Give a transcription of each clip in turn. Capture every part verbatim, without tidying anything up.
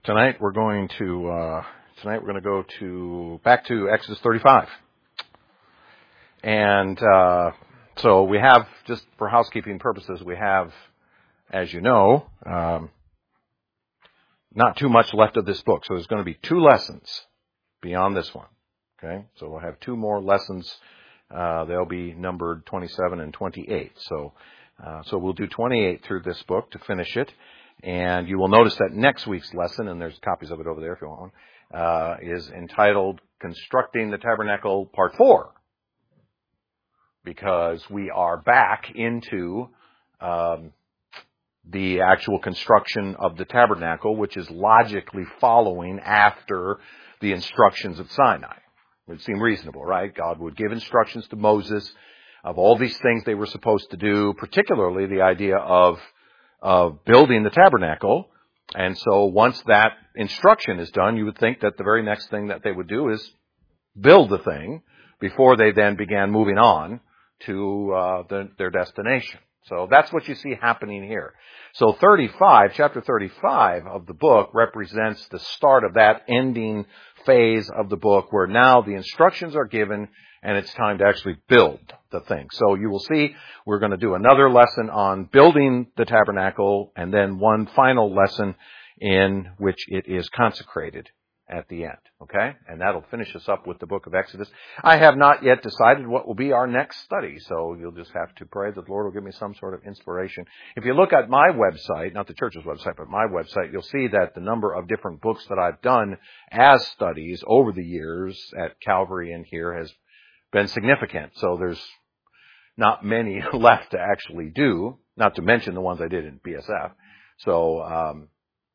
Tonight we're going to uh, tonight we're going to go to back to Exodus thirty-five, and uh, so we have, just for housekeeping purposes, we have, as you know, um, not too much left of this book. So there's going to be two lessons beyond this one. Okay, so we'll have two more lessons. Uh, they'll be numbered twenty-seven and twenty-eight. So uh, so we'll do twenty-eight through this book to finish it. And you will notice that next week's lesson, and there's copies of it over there if you want one, uh, is entitled Constructing the Tabernacle Part four. Because we are back into um, the actual construction of the tabernacle, which is logically following after the instructions of Sinai. It would seem reasonable, right? God would give instructions to Moses of all these things they were supposed to do, particularly the idea of of building the tabernacle. And so once that instruction is done, you would think that the very next thing that they would do is build the thing before they then began moving on to uh, the, their destination. So that's what you see happening here. So thirty-five, chapter thirty-five of the book represents the start of that ending phase of the book where now the instructions are given and it's time to actually build the thing. So you will see we're going to do another lesson on building the tabernacle and then one final lesson in which it is consecrated at the end. Okay? And that'll finish us up with the book of Exodus. I have not yet decided what will be our next study, so you'll just have to pray that the Lord will give me some sort of inspiration. If you look at my website, not the church's website, but my website, you'll see that the number of different books that I've done as studies over the years at Calvary and here has been significant. So there's not many left to actually do, not to mention the ones I did in B S F. So, um,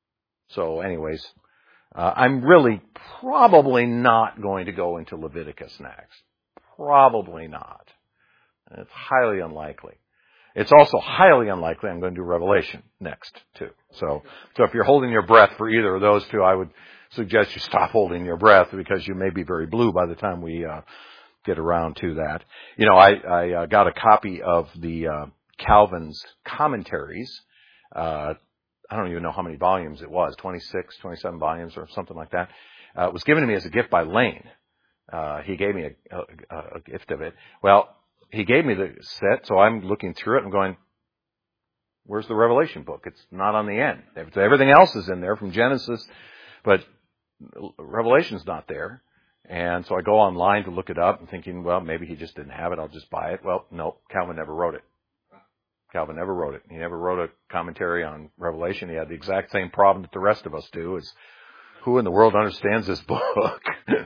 so anyways, uh, I'm really probably not going to go into Leviticus next. Probably not. It's highly unlikely. It's also highly unlikely I'm going to do Revelation next, too. So, so if you're holding your breath for either of those two, I would suggest you stop holding your breath because you may be very blue by the time we, uh, get around to that. You know, I, I uh, got a copy of the uh, Calvin's commentaries. Uh, I don't even know how many volumes it was, twenty-six, twenty-seven volumes or something like that. Uh, it was given to me as a gift by Lane. Uh, he gave me a, a, a gift of it. Well, he gave me the set, so I'm looking through it and going, where's the Revelation book? It's not on the end. Everything else is in there from Genesis, but Revelation's not there. And so I go online to look it up and thinking, well, maybe he just didn't have it. I'll just buy it. Well, no, Calvin never wrote it. Calvin never wrote it. He never wrote a commentary on Revelation. He had the exact same problem that the rest of us do. Is who in the world understands this book?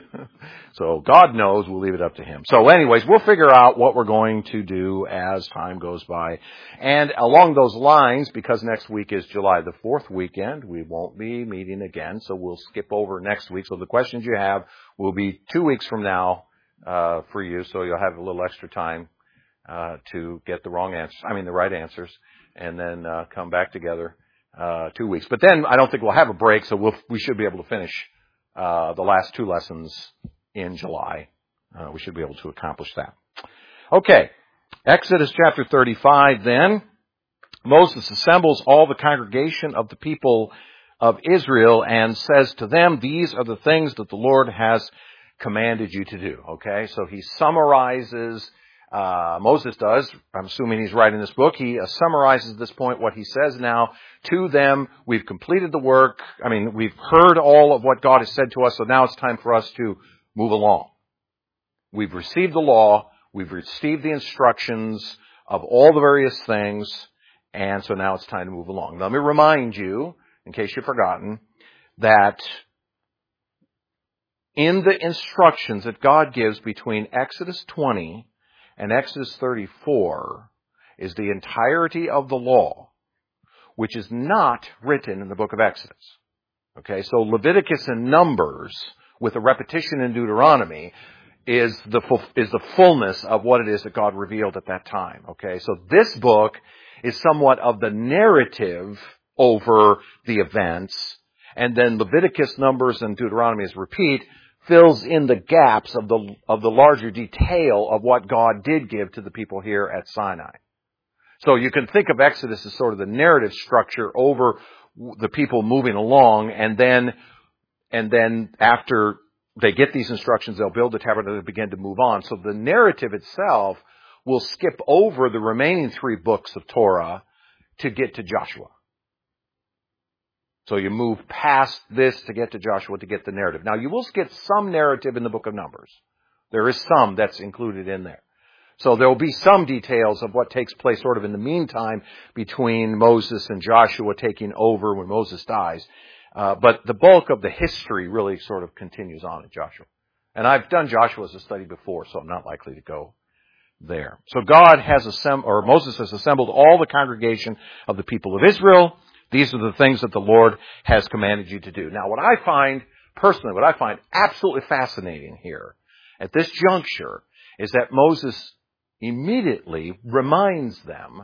So God knows. We'll leave it up to him. So anyways, we'll figure out what we're going to do as time goes by. And along those lines, because next week is July the fourth weekend, we won't be meeting again. So we'll skip over next week. So the questions you have will be two weeks from now uh, for you. So you'll have a little extra time uh, to get the wrong answers. I mean, the right answers. And then uh, come back together uh, two weeks. But then I don't think we'll have a break. So we'll, we should be able to finish uh, the last two lessons in July. Uh, we should be able to accomplish that. Okay. Exodus chapter thirty-five then. Moses assembles all the congregation of the people of Israel and says to them, these are the things that the Lord has commanded you to do. Okay. So he summarizes, uh, Moses does, I'm assuming he's writing this book. He uh, summarizes at this point what he says now to them. We've completed the work. I mean, we've heard all of what God has said to us. So now it's time for us to move along. We've received the law. We've received the instructions of all the various things. And so now it's time to move along. Let me remind you, in case you've forgotten, that in the instructions that God gives between Exodus twenty and Exodus thirty-four is the entirety of the law, which is not written in the book of Exodus. Okay, so Leviticus and Numbers, with a repetition in Deuteronomy, is the is the fullness of what it is that God revealed at that time. Okay, so this book is somewhat of the narrative over the events, and then Leviticus, Numbers, and Deuteronomy, as repeat, fills in the gaps of the of the larger detail of what God did give to the people here at Sinai. So you can think of Exodus as sort of the narrative structure over the people moving along, and then, and then after they get these instructions, they'll build the tabernacle and begin to move on. So the narrative itself will skip over the remaining three books of Torah to get to Joshua. So you move past this to get to Joshua to get the narrative. Now you will get some narrative in the book of Numbers. There is some that's included in there. So there will be some details of what takes place sort of in the meantime between Moses and Joshua taking over when Moses dies. Uh, but the bulk of the history really sort of continues on in Joshua. And I've done Joshua as a study before, so I'm not likely to go there. So God has assembled, or Moses has assembled all the congregation of the people of Israel. These are the things that the Lord has commanded you to do. Now, what I find, personally, what I find absolutely fascinating here at this juncture is that Moses immediately reminds them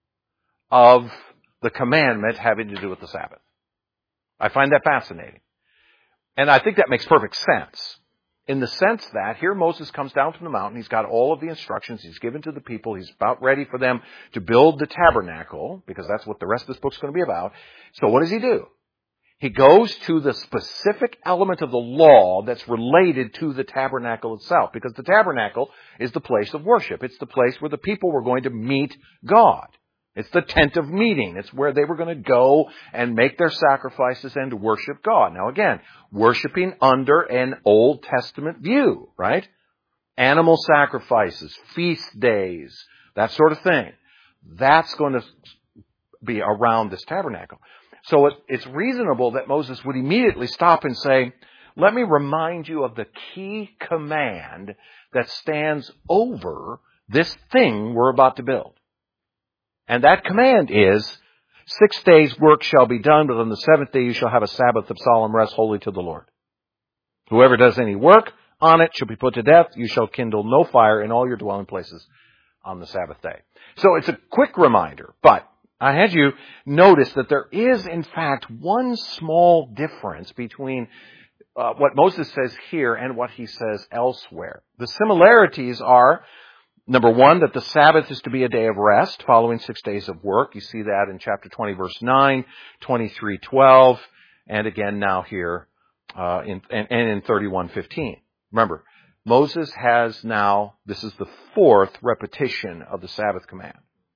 of the commandment having to do with the Sabbath. I find that fascinating. And I think that makes perfect sense. In the sense that here Moses comes down from the mountain, he's got all of the instructions he's given to the people, he's about ready for them to build the tabernacle, because that's what the rest of this book's going to be about. So what does he do? He goes to the specific element of the law that's related to the tabernacle itself, because the tabernacle is the place of worship. It's the place where the people were going to meet God. It's the tent of meeting. It's where they were going to go and make their sacrifices and worship God. Now again, worshiping under an Old Testament view, right? Animal sacrifices, feast days, that sort of thing. That's going to be around this tabernacle. So it, it's reasonable that Moses would immediately stop and say, let me remind you of the key command that stands over this thing we're about to build. And that command is, six days' work shall be done, but on the seventh day you shall have a Sabbath of solemn rest, holy to the Lord. Whoever does any work on it shall be put to death. You shall kindle no fire in all your dwelling places on the Sabbath day. So it's a quick reminder, but I had you notice that there is, in fact, one small difference between uh, what Moses says here and what he says elsewhere. The similarities are, number one, that the Sabbath is to be a day of rest following six days of work. You see that in chapter twenty, verse nine, twenty-three, twelve, and again now here uh, in, and, and in thirty-one, fifteen. Remember, Moses has now, this is the fourth repetition of the Sabbath command.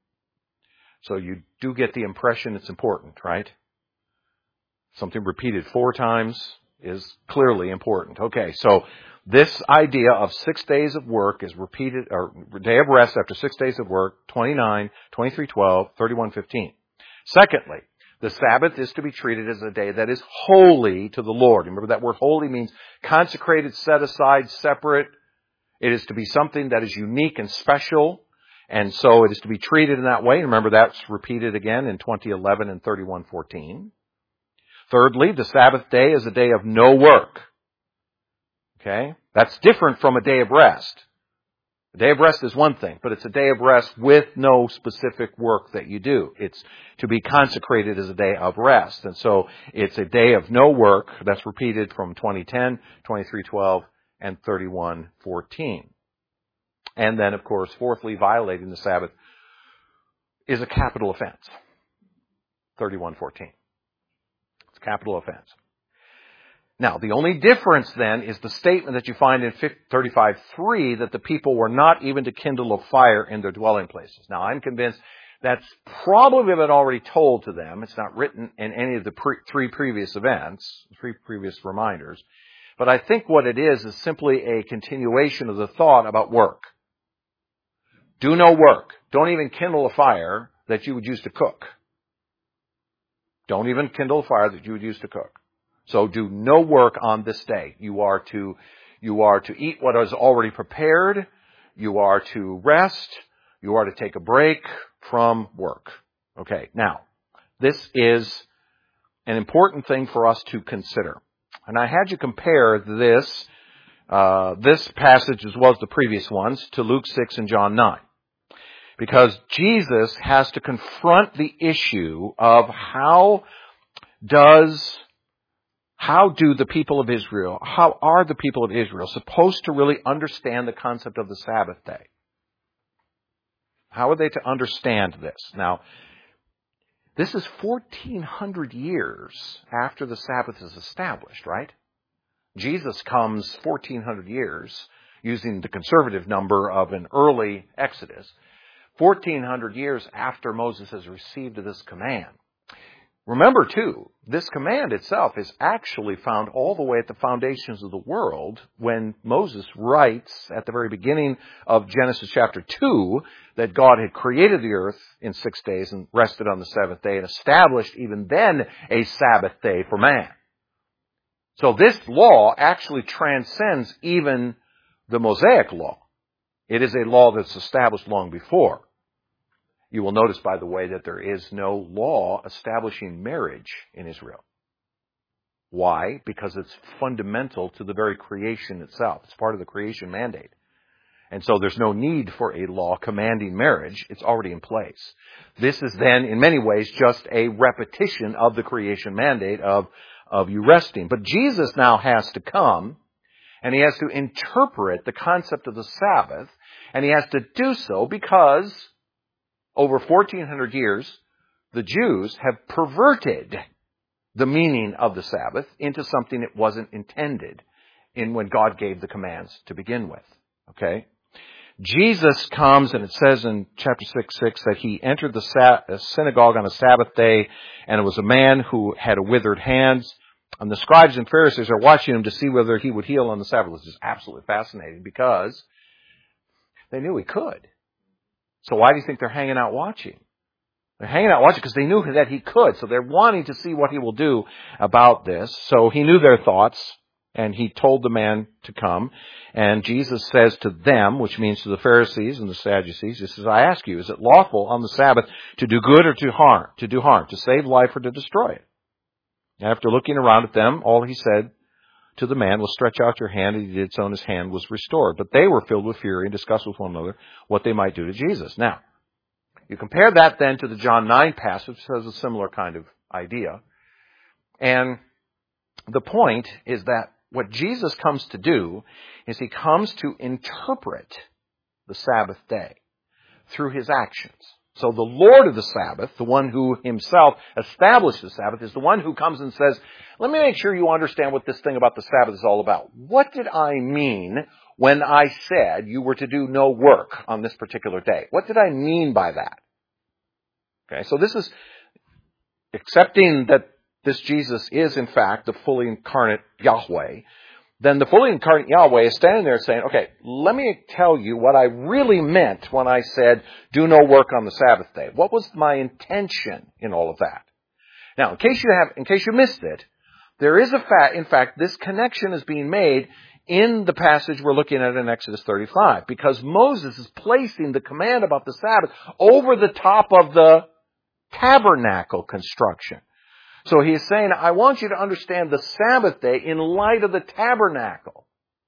So you do get the impression it's important, right? Something repeated four times is clearly important. Okay, so this idea of six days of work is repeated, or day of rest after six days of work, twenty-nine, twenty-three, twelve, thirty-one, fifteen. Secondly, the Sabbath is to be treated as a day that is holy to the Lord. Remember that word holy means consecrated, set aside, separate. It is to be something that is unique and special. And so it is to be treated in that way. Remember that's repeated again in twenty eleven and thirty-one fourteen. Thirdly, the Sabbath day is a day of no work. Okay? That's different from a day of rest. A day of rest is one thing, but it's a day of rest with no specific work that you do. It's to be consecrated as a day of rest. And so it's a day of no work. That's repeated from twenty ten, twenty-three twelve, and thirty-one fourteen. And then, of course, fourthly, violating the Sabbath is a capital offense. thirty-one fourteen. It's a capital offense. Now, the only difference then is the statement that you find in thirty-five three that the people were not even to kindle a fire in their dwelling places. Now, I'm convinced that's probably been already told to them. It's not written in any of the pre- three previous events, three previous reminders. But I think what it is is simply a continuation of the thought about work. Do no work. Don't even kindle a fire that you would use to cook. Don't even kindle a fire that you would use to cook. So do no work on this day. You are to, you are to eat what is already prepared. You are to rest. You are to take a break from work. Okay. Now, this is an important thing for us to consider. And I had you compare this, uh, this passage as well as the previous ones to Luke six and John nine. Because Jesus has to confront the issue of how does, how do the people of Israel, how are the people of Israel supposed to really understand the concept of the Sabbath day? How are they to understand this? Now, This is fourteen hundred years after the Sabbath is established, right? Jesus comes fourteen hundred years, using the conservative number of an early Exodus, fourteen hundred years after Moses has received this command. Remember, too, this command itself is actually found all the way at the foundations of the world when Moses writes at the very beginning of Genesis chapter two that God had created the earth in six days and rested on the seventh day and established even then a Sabbath day for man. So this law actually transcends even the Mosaic law. It is a law that's established long before. You will notice, by the way, that there is no law establishing marriage in Israel. Why? Because it's fundamental to the very creation itself. It's part of the creation mandate. And so there's no need for a law commanding marriage. It's already in place. This is then, in many ways, just a repetition of the creation mandate of, of you resting. But Jesus now has to come, and he has to interpret the concept of the Sabbath, and he has to do so because over fourteen hundred years, the Jews have perverted the meaning of the Sabbath into something it wasn't intended in when God gave the commands to begin with. Okay? Jesus comes, and it says in chapter six, six, that he entered the sa- synagogue on a Sabbath day, and it was a man who had a withered hand. And the scribes and Pharisees are watching him to see whether he would heal on the Sabbath. This is absolutely fascinating because they knew he could. So why do you think they're hanging out watching? They're hanging out watching because they knew that he could. So they're wanting to see what he will do about this. So he knew their thoughts, and he told the man to come. And Jesus says to them, which means to the Pharisees and the Sadducees, he says, I ask you, is it lawful on the Sabbath to do good or to harm, to do harm, to save life or to destroy it? After looking around at them, all he said to the man was, stretch out your hand, and he did so, and his hand was restored. But they were filled with fury and discussed with one another what they might do to Jesus. Now, you compare that then to the John nine passage, which has a similar kind of idea. And the point is that what Jesus comes to do is he comes to interpret the Sabbath day through his actions. So the Lord of the Sabbath, the one who himself established the Sabbath, is the one who comes and says, let me make sure you understand what this thing about the Sabbath is all about. What did I mean when I said you were to do no work on this particular day? What did I mean by that? Okay, so this is accepting that this Jesus is, in fact, the fully incarnate Yahweh. Then the fully incarnate Yahweh is standing there saying, okay, let me tell you what I really meant when I said, do no work on the Sabbath day. What was my intention in all of that? Now, in case you have, in case you missed it, there is a fact, in fact, this connection is being made in the passage we're looking at in Exodus thirty-five, because Moses is placing the command about the Sabbath over the top of the tabernacle construction. So he is saying, I want you to understand the Sabbath day in light of the tabernacle.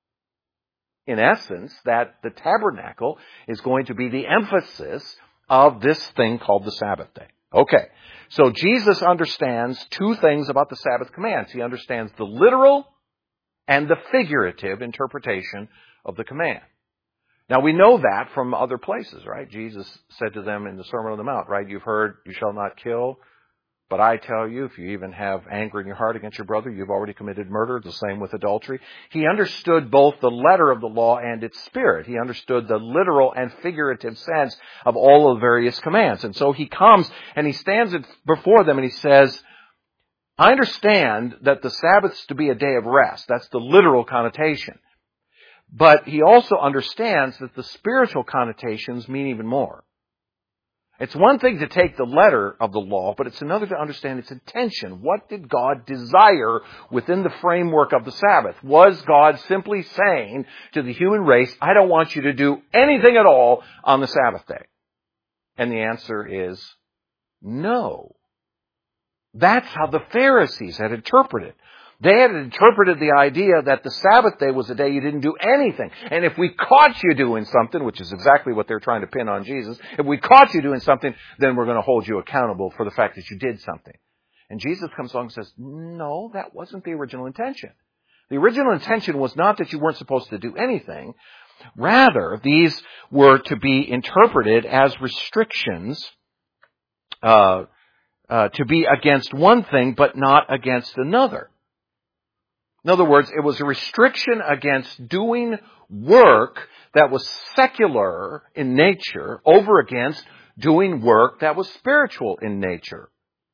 In essence, that the tabernacle is going to be the emphasis of this thing called the Sabbath day. Okay, so Jesus understands two things about the Sabbath commands. He understands the literal and the figurative interpretation of the command. Now, we know that from other places, right? Jesus said to them in the Sermon on the Mount, right? You've heard, you shall not kill. But I tell you, if you even have anger in your heart against your brother, you've already committed murder. The same with adultery. He understood both the letter of the law and its spirit. He understood the literal and figurative sense of all of the various commands. And so he comes and he stands before them and he says, I understand that the Sabbath's to be a day of rest. That's the literal connotation. But he also understands that the spiritual connotations mean even more. It's one thing to take the letter of the law, but it's another to understand its intention. What did God desire within the framework of the Sabbath? Was God simply saying to the human race, I don't want you to do anything at all on the Sabbath day? And the answer is no. That's how the Pharisees had interpreted. They had interpreted the idea that the Sabbath day was a day you didn't do anything. And if we caught you doing something, which is exactly what they're trying to pin on Jesus, if we caught you doing something, then we're going to hold you accountable for the fact that you did something. And Jesus comes along and says, no, that wasn't the original intention. The original intention was not that you weren't supposed to do anything. Rather, these were to be interpreted as restrictions, uh, uh, to be against one thing but not against another. In other words, it was a restriction against doing work that was secular in nature over against doing work that was spiritual in nature.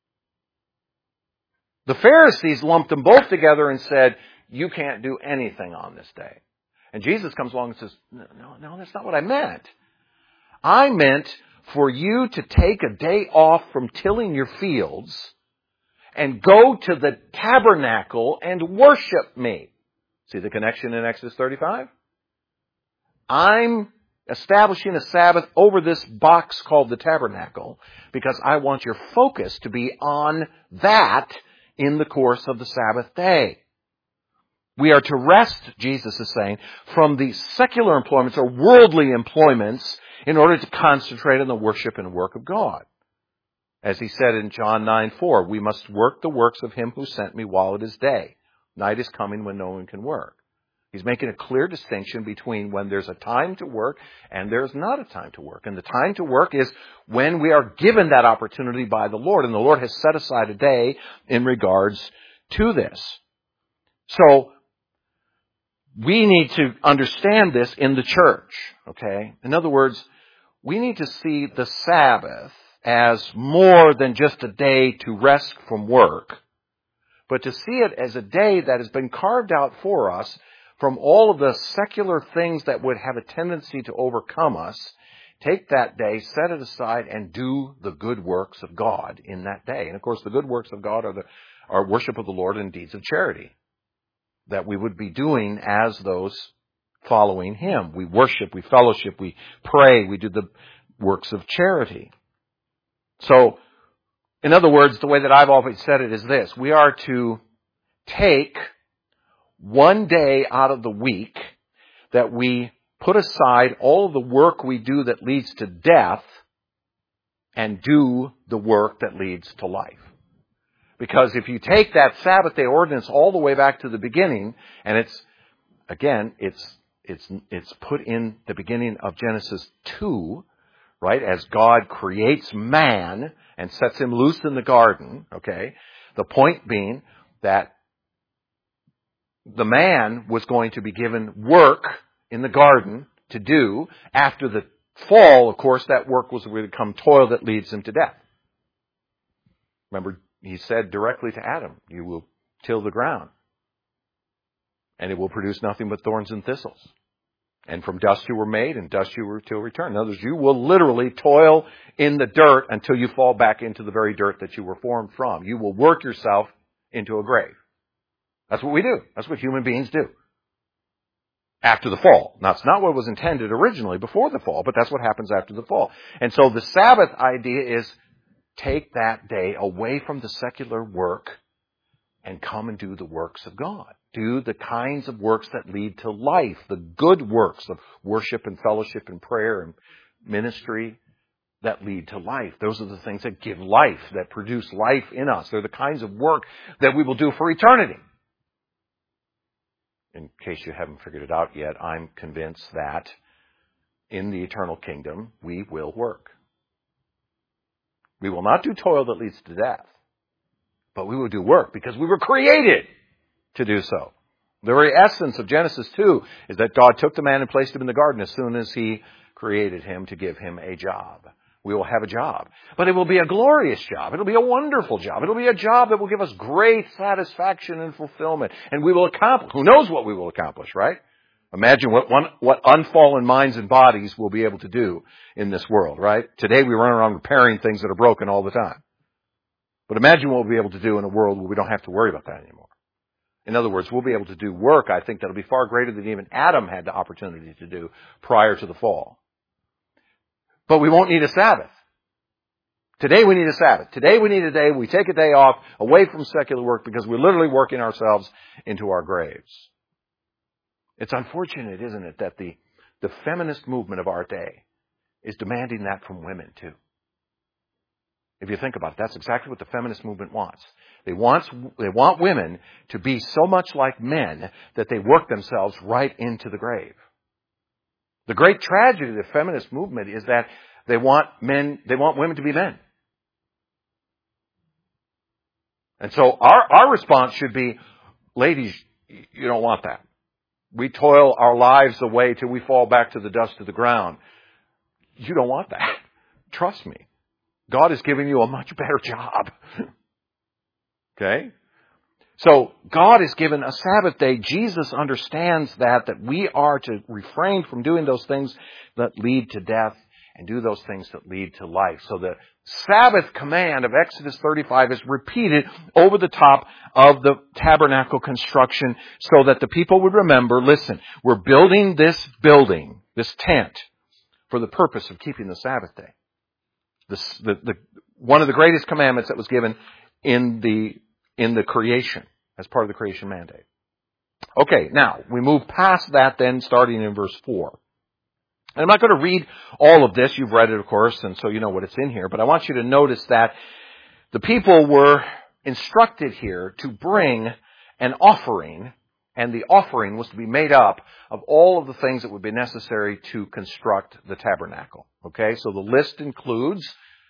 The Pharisees lumped them both together and said, you can't do anything on this day. And Jesus comes along and says, no, no, that's not what I meant. I meant for you to take a day off from tilling your fields and go to the tabernacle and worship me. See the connection in Exodus thirty-five? I'm establishing a Sabbath over this box called the tabernacle because I want your focus to be on that in the course of the Sabbath day. We are to rest, Jesus is saying, from the secular employments or worldly employments in order to concentrate on the worship and work of God. As he said in John nine four, we must work the works of him who sent me while it is day. Night is coming when no one can work. He's making a clear distinction between when there's a time to work and there's not a time to work. And the time to work is when we are given that opportunity by the Lord. And the Lord has set aside a day in regards to this. So, we need to understand this in the church, okay? In other words, we need to see the Sabbath as more than just a day to rest from work, but to see it as a day that has been carved out for us from all of the secular things that would have a tendency to overcome us. Take that day, set it aside, and do the good works of God in that day. And of course, the good works of God are the are worship of the Lord and deeds of charity that we would be doing as those following Him. We worship, we fellowship, we pray, we do the works of charity. So, in other words, the way that I've always said it is this. We are to take one day out of the week that we put aside all of the work we do that leads to death and do the work that leads to life. Because if you take that Sabbath day ordinance all the way back to the beginning, and it's, again, it's, it's, it's put in the beginning of Genesis two, right? As God creates man and sets him loose in the garden, okay? The point being that the man was going to be given work in the garden to do. After the fall, of course, that work was going to become toil that leads him to death. Remember, he said directly to Adam, you will till the ground, and it will produce nothing but thorns and thistles. And from dust you were made, and dust you will return. In other words, you will literally toil in the dirt until you fall back into the very dirt that you were formed from. You will work yourself into a grave. That's what we do. That's what human beings do. After the fall. Now, it's not what was intended originally before the fall, but that's what happens after the fall. And so the Sabbath idea is take that day away from the secular work and come and do the works of God. Do the kinds of works that lead to life, the good works of worship and fellowship and prayer and ministry that lead to life. Those are the things that give life, that produce life in us. They're the kinds of work that we will do for eternity. In case you haven't figured it out yet, I'm convinced that in the eternal kingdom, we will work. We will not do toil that leads to death, but we will do work because we were created to do so. The very essence of Genesis two is that God took the man and placed him in the garden as soon as He created him to give him a job. We will have a job, but it will be a glorious job. It'll be a wonderful job. It'll be a job that will give us great satisfaction and fulfillment, and we will accomplish. Who knows what we will accomplish, right? Imagine what one, what unfallen minds and bodies will be able to do in this world, right? Today we run around repairing things that are broken all the time. But imagine what we'll be able to do in a world where we don't have to worry about that anymore. In other words, we'll be able to do work, I think, that'll be far greater than even Adam had the opportunity to do prior to the fall. But we won't need a Sabbath. Today we need a Sabbath. Today we need a day, we take a day off away from secular work because we're literally working ourselves into our graves. It's unfortunate, isn't it, that the, the feminist movement of our day is demanding that from women too. If you think about it, that's exactly what the feminist movement wants. They want, they want women to be so much like men that they work themselves right into the grave. The great tragedy of the feminist movement is that they want men, they want women to be men. And so our, our response should be, ladies, you don't want that. We toil our lives away till we fall back to the dust of the ground. You don't want that. Trust me. God is giving you a much better job. Okay? So God has given a Sabbath day. Jesus understands that, that we are to refrain from doing those things that lead to death and do those things that lead to life. So the Sabbath command of Exodus thirty-five is repeated over the top of the tabernacle construction so that the people would remember, listen, we're building this building, this tent, for the purpose of keeping the Sabbath day. This, the, the, one of the greatest commandments that was given in the in the creation, as part of the creation mandate. Okay, now, we move past that then, starting in verse four. And I'm not going to read all of this. You've read it, of course, and so you know what it's in here. But I want you to notice that the people were instructed here to bring an offering, and the offering was to be made up of all of the things that would be necessary to construct the tabernacle. Okay, so the list includes,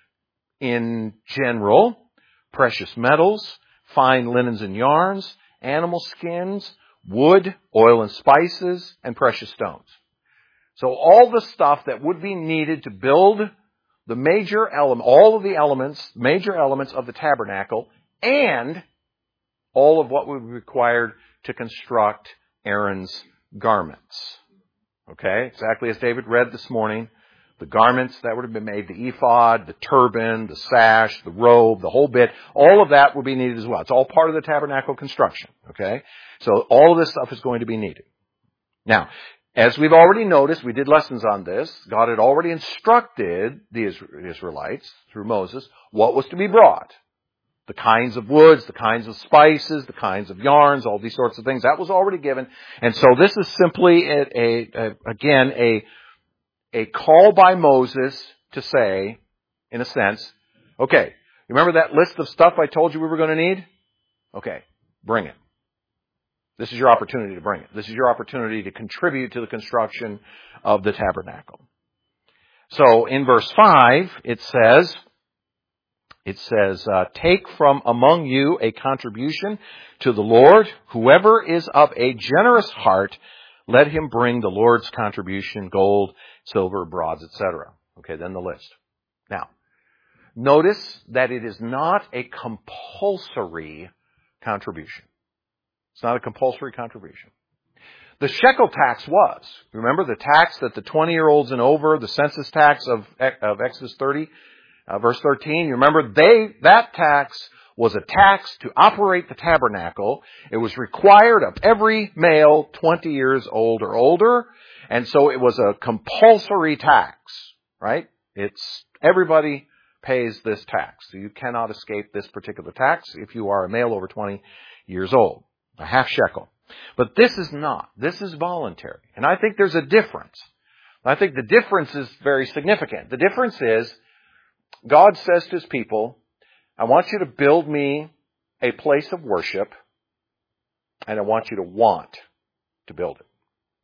in general, precious metals, fine linens and yarns, animal skins, wood, oil and spices, and precious stones. So all the stuff that would be needed to build the major element, all of the elements, major elements of the tabernacle, and all of what would be required to construct Aaron's garments. Okay, exactly as David read this morning. The garments that would have been made, the ephod, the turban, the sash, the robe, the whole bit, all of that would be needed as well. It's all part of the tabernacle construction, okay? So all of this stuff is going to be needed. Now, as we've already noticed, we did lessons on this. God had already instructed the Israelites through Moses what was to be brought. The kinds of woods, the kinds of spices, the kinds of yarns, all these sorts of things. That was already given. And so this is simply, a, a, a, again, a A call by Moses to say, in a sense, okay, remember that list of stuff I told you we were going to need? Okay, bring it. This is your opportunity to bring it. This is your opportunity to contribute to the construction of the tabernacle. So in verse five, it says, it says, uh, take from among you a contribution to the Lord. Whoever is of a generous heart, let him bring the Lord's contribution, gold, silver, bronze, et cetera. Okay, then the list. Now, notice that it is not a compulsory contribution. It's not a compulsory contribution. The shekel tax was. Remember the tax that the twenty-year-olds and over, the census tax of, of Exodus thirty, uh, verse thirteen, you remember they, that tax was a tax to operate the tabernacle. It was required of every male twenty years old or older. And so it was a compulsory tax, right? It's, everybody pays this tax. So you cannot escape this particular tax if you are a male over twenty years old. A half shekel. But this is not. This is voluntary. And I think there's a difference. I think the difference is very significant. The difference is, God says to His people, I want you to build me a place of worship, and I want you to want to build it.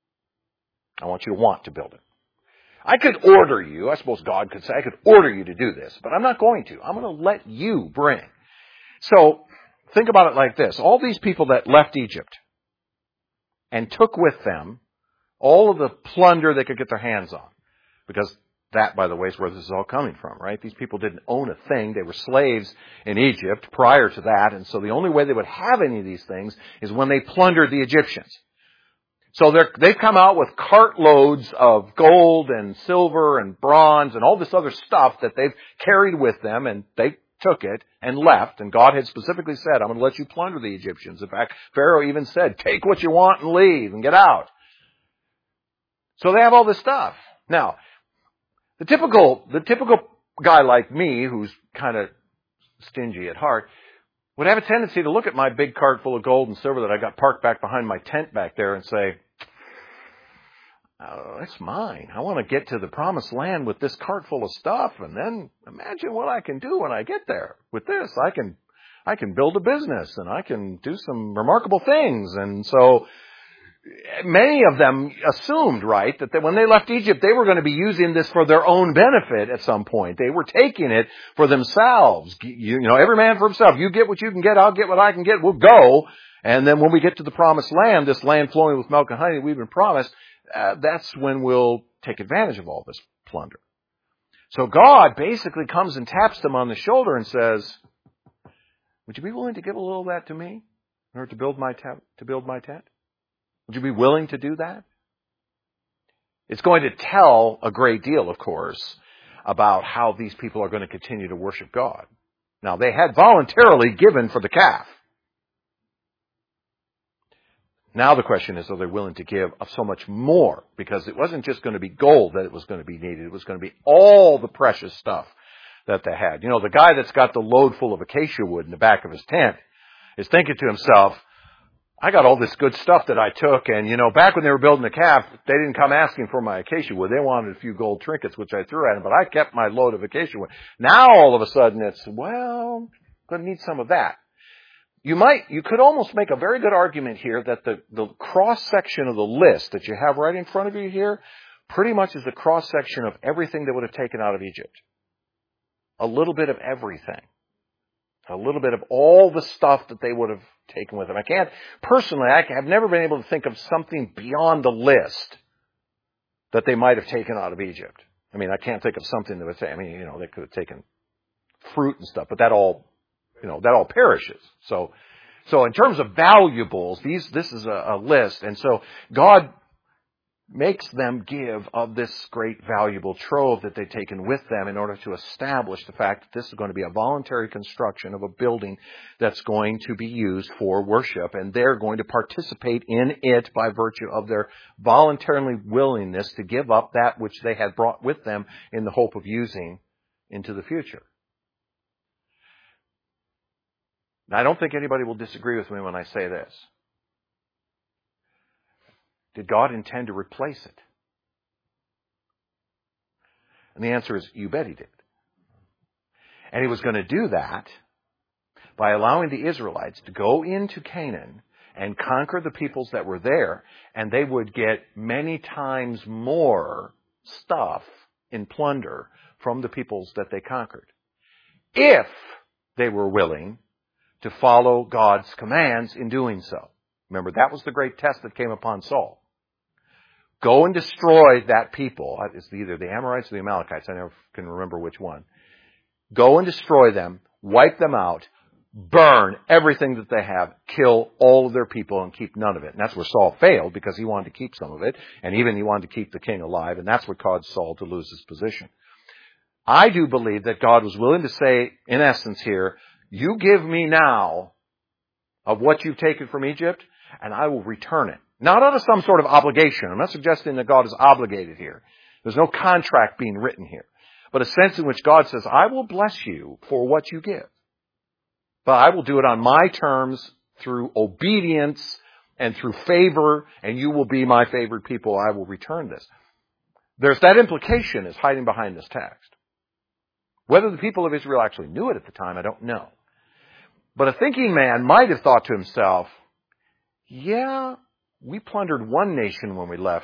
I want you to want to build it. I could order you, I suppose God could say, I could order you to do this, but I'm not going to. I'm going to let you bring. So, think about it like this. All these people that left Egypt and took with them all of the plunder they could get their hands on, because that, by the way, is where this is all coming from, right? These people didn't own a thing. They were slaves in Egypt prior to that. And so the only way they would have any of these things is when they plundered the Egyptians. So they're, they've come out with cartloads of gold and silver and bronze and all this other stuff that they've carried with them, and they took it and left. And God had specifically said, I'm going to let you plunder the Egyptians. In fact, Pharaoh even said, take what you want and leave and get out. So they have all this stuff. Now, The typical, the typical guy like me, who's kind of stingy at heart, would have a tendency to look at my big cart full of gold and silver that I got parked back behind my tent back there and say, oh, that's mine. I want to get to the promised land with this cart full of stuff, and then imagine what I can do when I get there. With this, I can, I can build a business, and I can do some remarkable things. And so many of them assumed, right, that they, when they left Egypt, they were going to be using this for their own benefit at some point. They were taking it for themselves. You, you know, every man for himself. You get what you can get, I'll get what I can get, we'll go. And then when we get to the promised land, this land flowing with milk and honey that we've been promised, uh, that's when we'll take advantage of all this plunder. So God basically comes and taps them on the shoulder and says, would you be willing to give a little of that to me in order to build my tent? To build my tent? Would you be willing to do that? It's going to tell a great deal, of course, about how these people are going to continue to worship God. Now, they had voluntarily given for the calf. Now the question is, are they willing to give of so much more? Because it wasn't just going to be gold that it was going to be needed. It was going to be all the precious stuff that they had. You know, the guy that's got the load full of acacia wood in the back of his tent is thinking to himself, I got all this good stuff that I took, and, you know, back when they were building the calf, they didn't come asking for my acacia wood. They wanted a few gold trinkets, which I threw at them, but I kept my load of acacia wood. Now, all of a sudden, it's, well, going to need some of that. You might, you could almost make a very good argument here that the, the cross-section of the list that you have right in front of you here pretty much is the cross-section of everything they would have taken out of Egypt. A little bit of everything. A little bit of all the stuff that they would have taken with them. I can't, personally, I have never been able to think of something beyond the list that they might have taken out of Egypt. I mean, I can't think of something that would say, I mean, you know, they could have taken fruit and stuff, but that all, you know, that all perishes. So, so in terms of valuables, these, this is a, a list. And so God makes them give of this great valuable trove that they've taken with them in order to establish the fact that this is going to be a voluntary construction of a building that's going to be used for worship, and they're going to participate in it by virtue of their voluntarily willingness to give up that which they had brought with them in the hope of using into the future. Now, I don't think anybody will disagree with me when I say this. Did God intend to replace it? And the answer is, you bet he did. And he was going to do that by allowing the Israelites to go into Canaan and conquer the peoples that were there, and they would get many times more stuff in plunder from the peoples that they conquered, if they were willing to follow God's commands in doing so. Remember, that was the great test that came upon Saul. Go and destroy that people. It's either the Amorites or the Amalekites. I never can remember which one. Go and destroy them, wipe them out, burn everything that they have, kill all of their people and keep none of it. And that's where Saul failed, because he wanted to keep some of it, and even he wanted to keep the king alive, and that's what caused Saul to lose his position. I do believe that God was willing to say, in essence here, you give me now of what you've taken from Egypt, and I will return it. Not out of some sort of obligation. I'm not suggesting that God is obligated here. There's no contract being written here. But a sense in which God says, I will bless you for what you give. But I will do it on my terms through obedience and through favor, and you will be my favored people. I will return this. There's that implication is hiding behind this text. Whether the people of Israel actually knew it at the time, I don't know. But a thinking man might have thought to himself, yeah, we plundered one nation when we left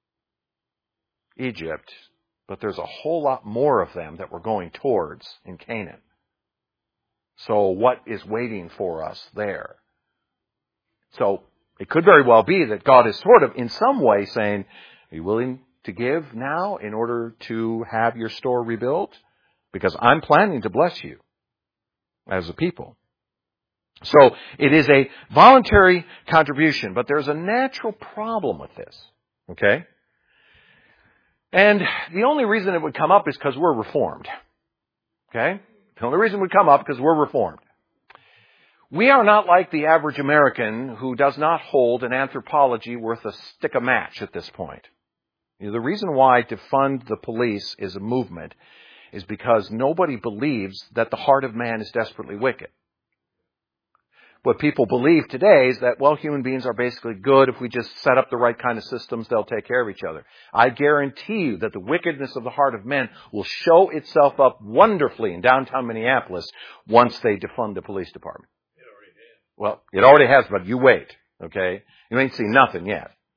Egypt, but there's a whole lot more of them that we're going towards in Canaan. So what is waiting for us there? So it could very well be that God is sort of in some way saying, are you willing to give now in order to have your store rebuilt? Because I'm planning to bless you as a people. So it is a voluntary contribution, but there's a natural problem with this. Okay? And the only reason it would come up is because we're Reformed. Okay? The only reason it would come up is because we're Reformed. We are not like the average American who does not hold an anthropology worth a stick of match at this point. You know, the reason why defund the police is a movement is because nobody believes that the heart of man is desperately wicked. What people believe today is that, well, human beings are basically good. If we just set up the right kind of systems, they'll take care of each other. I guarantee you that the wickedness of the heart of men will show itself up wonderfully in downtown Minneapolis once they defund the police department. It already has. Well, it already has, but you wait, okay? You ain't seen nothing yet.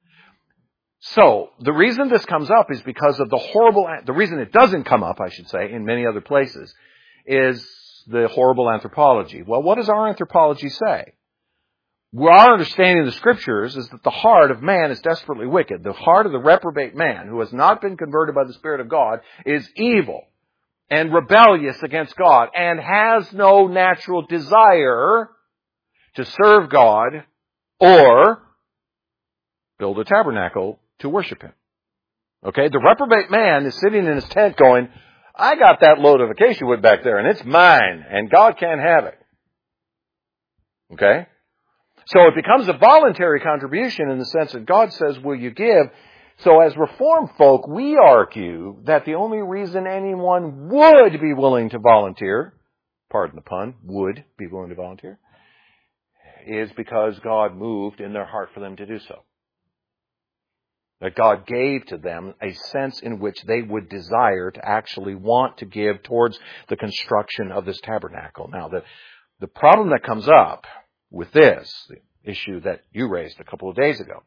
So, the reason this comes up is because of the horrible, the reason it doesn't come up, I should say, in many other places, is the horrible anthropology. Well, what does our anthropology say? Well, our understanding of the Scriptures is that the heart of man is desperately wicked. The heart of the reprobate man, who has not been converted by the Spirit of God, is evil and rebellious against God and has no natural desire to serve God or build a tabernacle to worship Him. Okay? The reprobate man is sitting in his tent going, I got that load of acacia wood back there and it's mine and God can't have it. Okay? So it becomes a voluntary contribution in the sense that God says, will you give? So as Reformed folk, we argue that the only reason anyone would be willing to volunteer, pardon the pun, would be willing to volunteer, is because God moved in their heart for them to do so. That God gave to them a sense in which they would desire to actually want to give towards the construction of this tabernacle. Now, the, the problem that comes up with this, the issue that you raised a couple of days ago,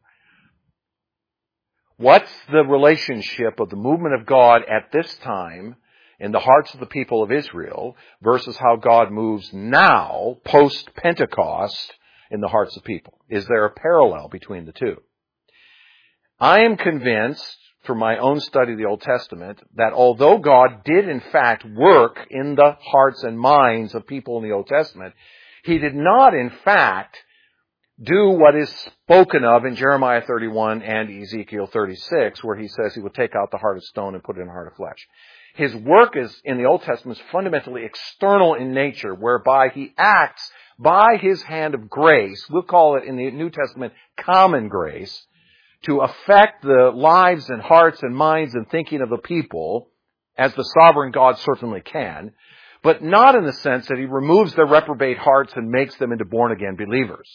what's the relationship of the movement of God at this time in the hearts of the people of Israel versus how God moves now, post-Pentecost, in the hearts of people? Is there a parallel between the two? I am convinced, from my own study of the Old Testament, that although God did in fact work in the hearts and minds of people in the Old Testament, He did not in fact do what is spoken of in Jeremiah thirty-one and Ezekiel thirty-six, where He says He will take out the heart of stone and put in a heart of flesh. His work is, in the Old Testament, is fundamentally external in nature, whereby He acts by His hand of grace. We'll call it in the New Testament common grace, to affect the lives and hearts and minds and thinking of the people, as the sovereign God certainly can, but not in the sense that He removes their reprobate hearts and makes them into born-again believers.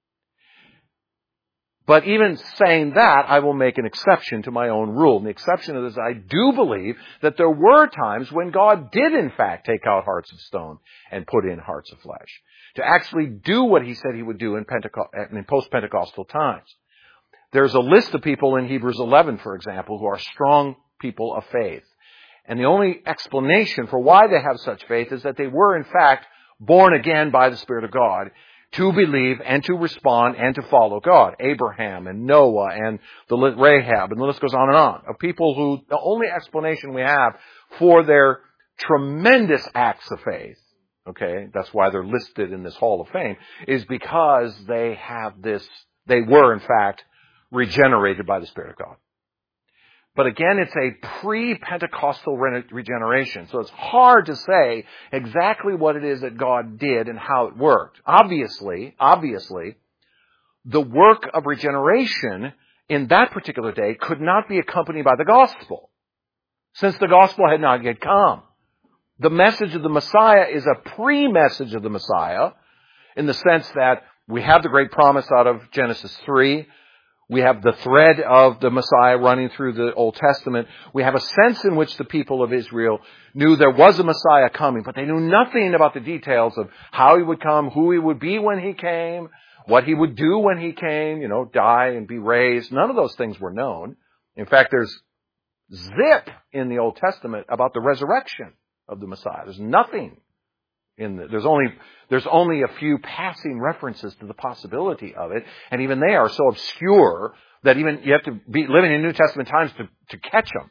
But even saying that, I will make an exception to my own rule. And the exception is I do believe that there were times when God did in fact take out hearts of stone and put in hearts of flesh, to actually do what He said He would do in, Pentecost, in post-Pentecostal times. There's a list of people in Hebrews eleven, for example, who are strong people of faith. And the only explanation for why they have such faith is that they were, in fact, born again by the Spirit of God to believe and to respond and to follow God. Abraham and Noah and the Rahab, and the list goes on and on, of people who the only explanation we have for their tremendous acts of faith, okay, that's why they're listed in this Hall of Fame, is because they have this, they were, in fact, regenerated by the Spirit of God. But again, it's a pre-Pentecostal regeneration. So it's hard to say exactly what it is that God did and how it worked. Obviously, obviously, the work of regeneration in that particular day could not be accompanied by the gospel, since the gospel had not yet come. The message of the Messiah is a pre-message of the Messiah, in the sense that we have the great promise out of Genesis three. We have the thread of the Messiah running through the Old Testament. We have a sense in which the people of Israel knew there was a Messiah coming, but they knew nothing about the details of how He would come, who He would be when He came, what He would do when He came, you know, die and be raised. None of those things were known. In fact, there's zip in the Old Testament about the resurrection of the Messiah. There's nothing. In the, there's only there's only a few passing references to the possibility of it, and even they are so obscure that even you have to be living in New Testament times to, to catch them.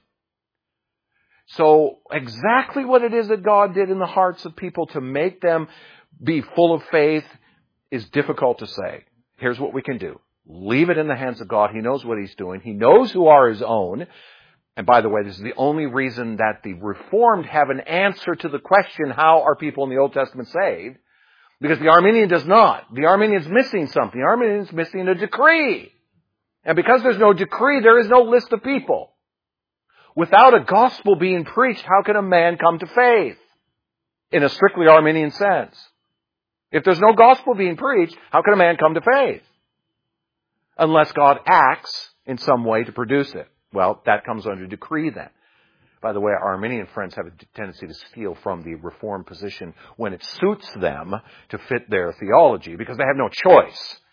So exactly what it is that God did in the hearts of people to make them be full of faith is difficult to say. Here's what we can do. Leave it in the hands of God. He knows what He's doing. He knows who are His own. And by the way, this is the only reason that the Reformed have an answer to the question, how are people in the Old Testament saved? Because the Arminian does not. The Arminian's missing something. The Arminian's missing a decree. And because there's no decree, there is no list of people. Without a gospel being preached, how can a man come to faith? In a strictly Arminian sense. If there's no gospel being preached, how can a man come to faith? Unless God acts in some way to produce it. Well, that comes under decree then. By the way, our Arminian friends have a tendency to steal from the Reformed position when it suits them to fit their theology, because they have no choice.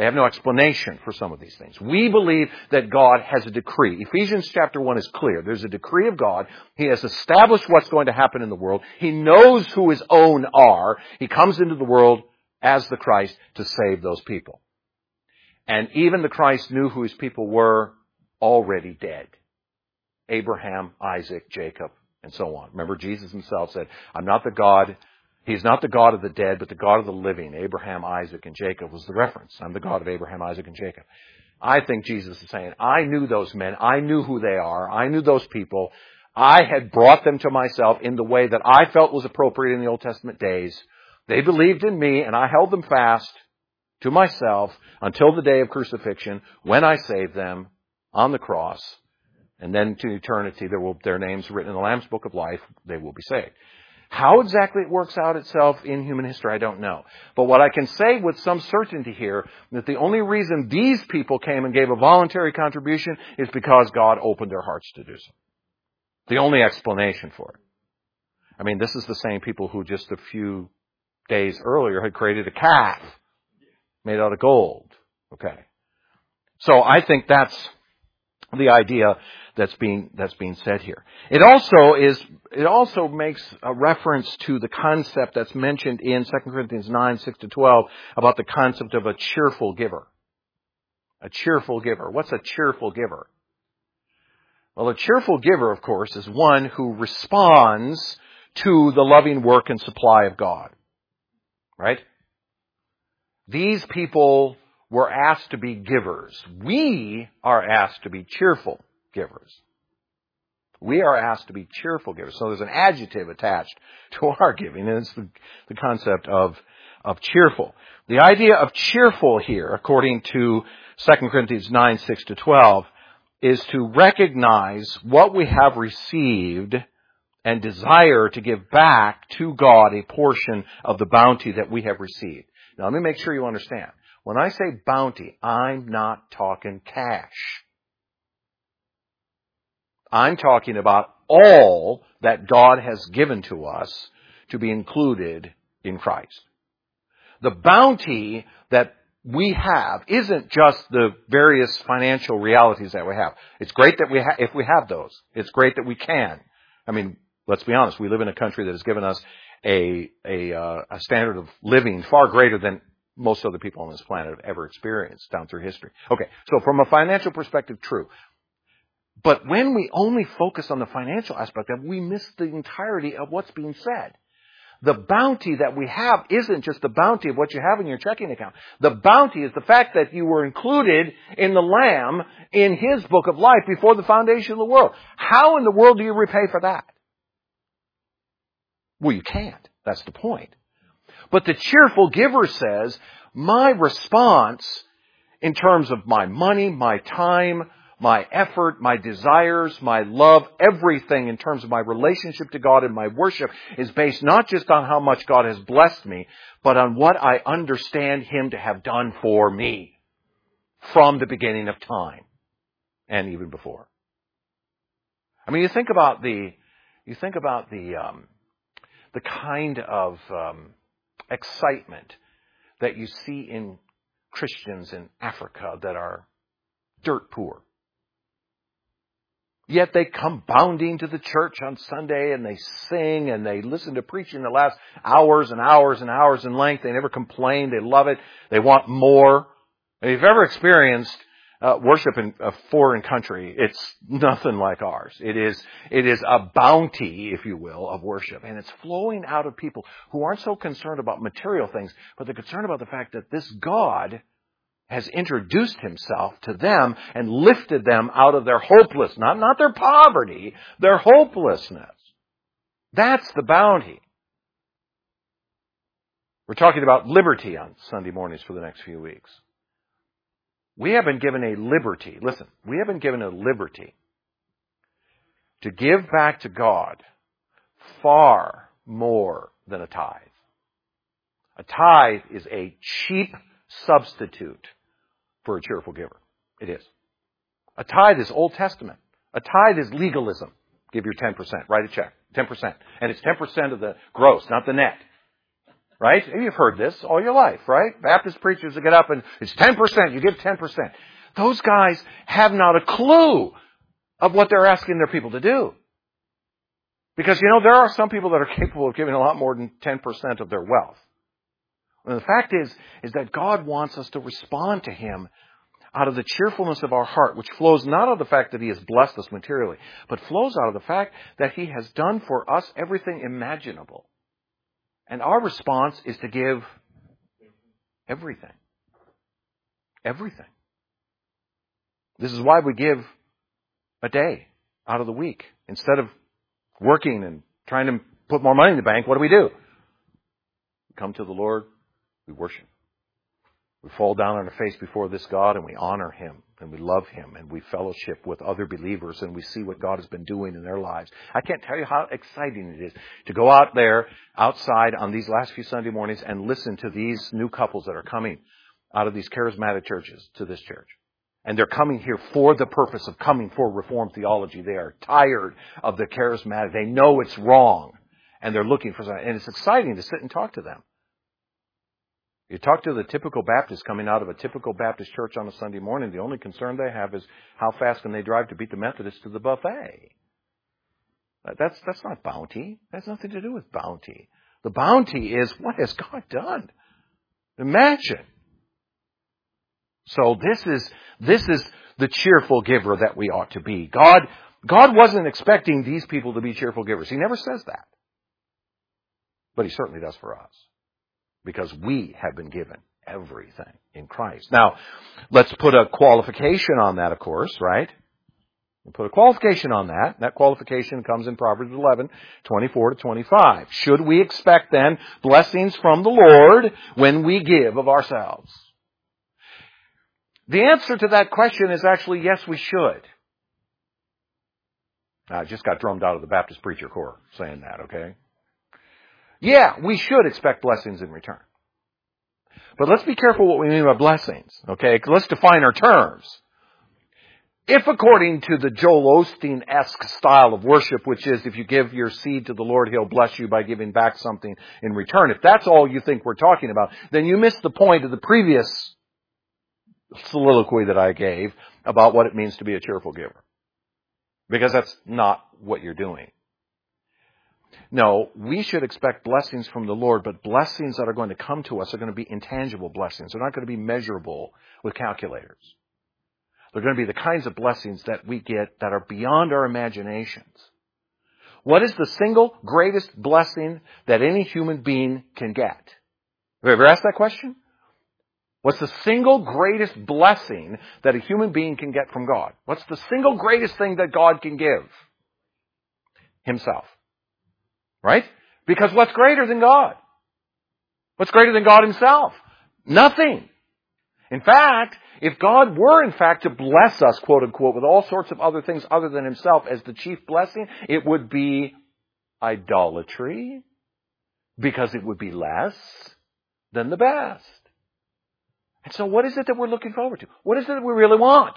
They have no explanation for some of these things. We believe that God has a decree. Ephesians chapter one is clear. There's a decree of God. He has established what's going to happen in the world. He knows who his own are. He comes into the world as the Christ to save those people. And even the Christ knew who his people were already dead. Abraham, Isaac, Jacob, and so on. Remember, Jesus himself said, I'm not the God, he's not the God of the dead, but the God of the living. Abraham, Isaac, and Jacob was the reference. I'm the God of Abraham, Isaac, and Jacob. I think Jesus is saying, I knew those men. I knew who they are. I knew those people. I had brought them to myself in the way that I felt was appropriate in the Old Testament days. They believed in me, and I held them fast to myself until the day of crucifixion, when I saved them on the cross. And then to eternity, there will, their names written in the Lamb's Book of Life, they will be saved. How exactly it works out itself in human history, I don't know. But what I can say with some certainty here, that the only reason these people came and gave a voluntary contribution is because God opened their hearts to do so. The only explanation for it. I mean, this is the same people who just a few days earlier had created a calf made out of gold. Okay. So I think that's the idea that's being, that's being said here. It also is, it also makes a reference to the concept that's mentioned in Second Corinthians nine, six to twelve about the concept of a cheerful giver. A cheerful giver. What's a cheerful giver? Well, a cheerful giver, of course, is one who responds to the loving work and supply of God. Right? These people were asked to be givers. We are asked to be cheerful givers. We are asked to be cheerful givers. So there's an adjective attached to our giving, and it's the, the concept of, of cheerful. The idea of cheerful here, according to Second Corinthians nine, six to twelve, is to recognize what we have received and desire to give back to God a portion of the bounty that we have received. Now, let me make sure you understand. When I say bounty, I'm not talking cash. I'm talking about all that God has given to us to be included in Christ. The bounty that we have isn't just the various financial realities that we have. It's great that we ha- if we have those. It's great that we can. I mean, let's be honest. We live in a country that has given us a a, uh, a standard of living far greater than most other people on this planet have ever experienced down through history. Okay, so from a financial perspective, true. But when we only focus on the financial aspect of it, we miss the entirety of what's being said. The bounty that we have isn't just the bounty of what you have in your checking account. The bounty is the fact that you were included in the Lamb in His book of life before the foundation of the world. How in the world do you repay for that? Well, you can't. That's the point. But the cheerful giver says, my response in terms of my money, my time, my effort, my desires, my love, everything in terms of my relationship to God and my worship is based not just on how much God has blessed me, but on what I understand Him to have done for me from the beginning of time and even before. I mean, you think about the, you think about the, um, the kind of um, excitement that you see in Christians in Africa that are dirt poor. Yet they come bounding to the church on Sunday and they sing and they listen to preaching that lasts hours and hours and hours in length. They never complain. They love it. They want more. If you've ever experienced uh, worship in a foreign country, it's nothing like ours. It is, it is a bounty, if you will, of worship. And it's flowing out of people who aren't so concerned about material things, but they're concerned about the fact that this God has introduced Himself to them and lifted them out of their hopelessness, not, not their poverty, their hopelessness. That's the bounty. We're talking about liberty on Sunday mornings for the next few weeks. We have been given a liberty, listen, we have been given a liberty to give back to God far more than a tithe. A tithe is a cheap substitute for a cheerful giver. It is. A tithe is Old Testament. A tithe is legalism. Give your ten percent. Write a check. ten percent. And it's ten percent of the gross, not the net. right? You've heard this all your life, right? Baptist preachers that get up and it's ten percent, you give ten percent. Those guys have not a clue of what they're asking their people to do. Because, you know, there are some people that are capable of giving a lot more than ten percent of their wealth. And the fact is, is that God wants us to respond to Him out of the cheerfulness of our heart, which flows not out of the fact that He has blessed us materially, but flows out of the fact that He has done for us everything imaginable. And our response is to give everything. Everything. This is why we give a day out of the week. Instead of working and trying to put more money in the bank, what do we do? We come to the Lord, we worship. We fall down on our face before this God and we honor Him and we love Him and we fellowship with other believers and we see what God has been doing in their lives. I can't tell you how exciting it is to go out there outside on these last few Sunday mornings and listen to these new couples that are coming out of these charismatic churches to this church. And they're coming here for the purpose of coming for Reformed theology. They are tired of the charismatic. They know it's wrong and they're looking for something. And it's exciting to sit and talk to them. You talk to the typical Baptist coming out of a typical Baptist church on a Sunday morning, the only concern they have is how fast can they drive to beat the Methodists to the buffet. That's, that's not bounty. That has nothing to do with bounty. The bounty is, what has God done? Imagine. So this is, this is the cheerful giver that we ought to be. God, God wasn't expecting these people to be cheerful givers. He never says that. But He certainly does for us. Because we have been given everything in Christ. Now, let's put a qualification on that, of course, right? We'll put a qualification on that. That qualification comes in Proverbs eleven, twenty-four to twenty-five. Should we expect then blessings from the Lord when we give of ourselves? The answer to that question is actually yes, we should. I just got drummed out of the Baptist preacher corps saying that, okay? Yeah, we should expect blessings in return. But let's be careful what we mean by blessings, okay? Let's define our terms. If according to the Joel Osteen-esque style of worship, which is if you give your seed to the Lord, He'll bless you by giving back something in return, if that's all you think we're talking about, then you missed the point of the previous soliloquy that I gave about what it means to be a cheerful giver. Because that's not what you're doing. No, we should expect blessings from the Lord, but blessings that are going to come to us are going to be intangible blessings. They're not going to be measurable with calculators. They're going to be the kinds of blessings that we get that are beyond our imaginations. What is the single greatest blessing that any human being can get? Have you ever asked that question? What's the single greatest blessing that a human being can get from God? What's the single greatest thing that God can give? Himself. Right? Because what's greater than God? What's greater than God Himself? Nothing. In fact, if God were in fact to bless us, quote unquote, with all sorts of other things other than Himself as the chief blessing, it would be idolatry, because it would be less than the best. And so what is it that we're looking forward to? What is it that we really want?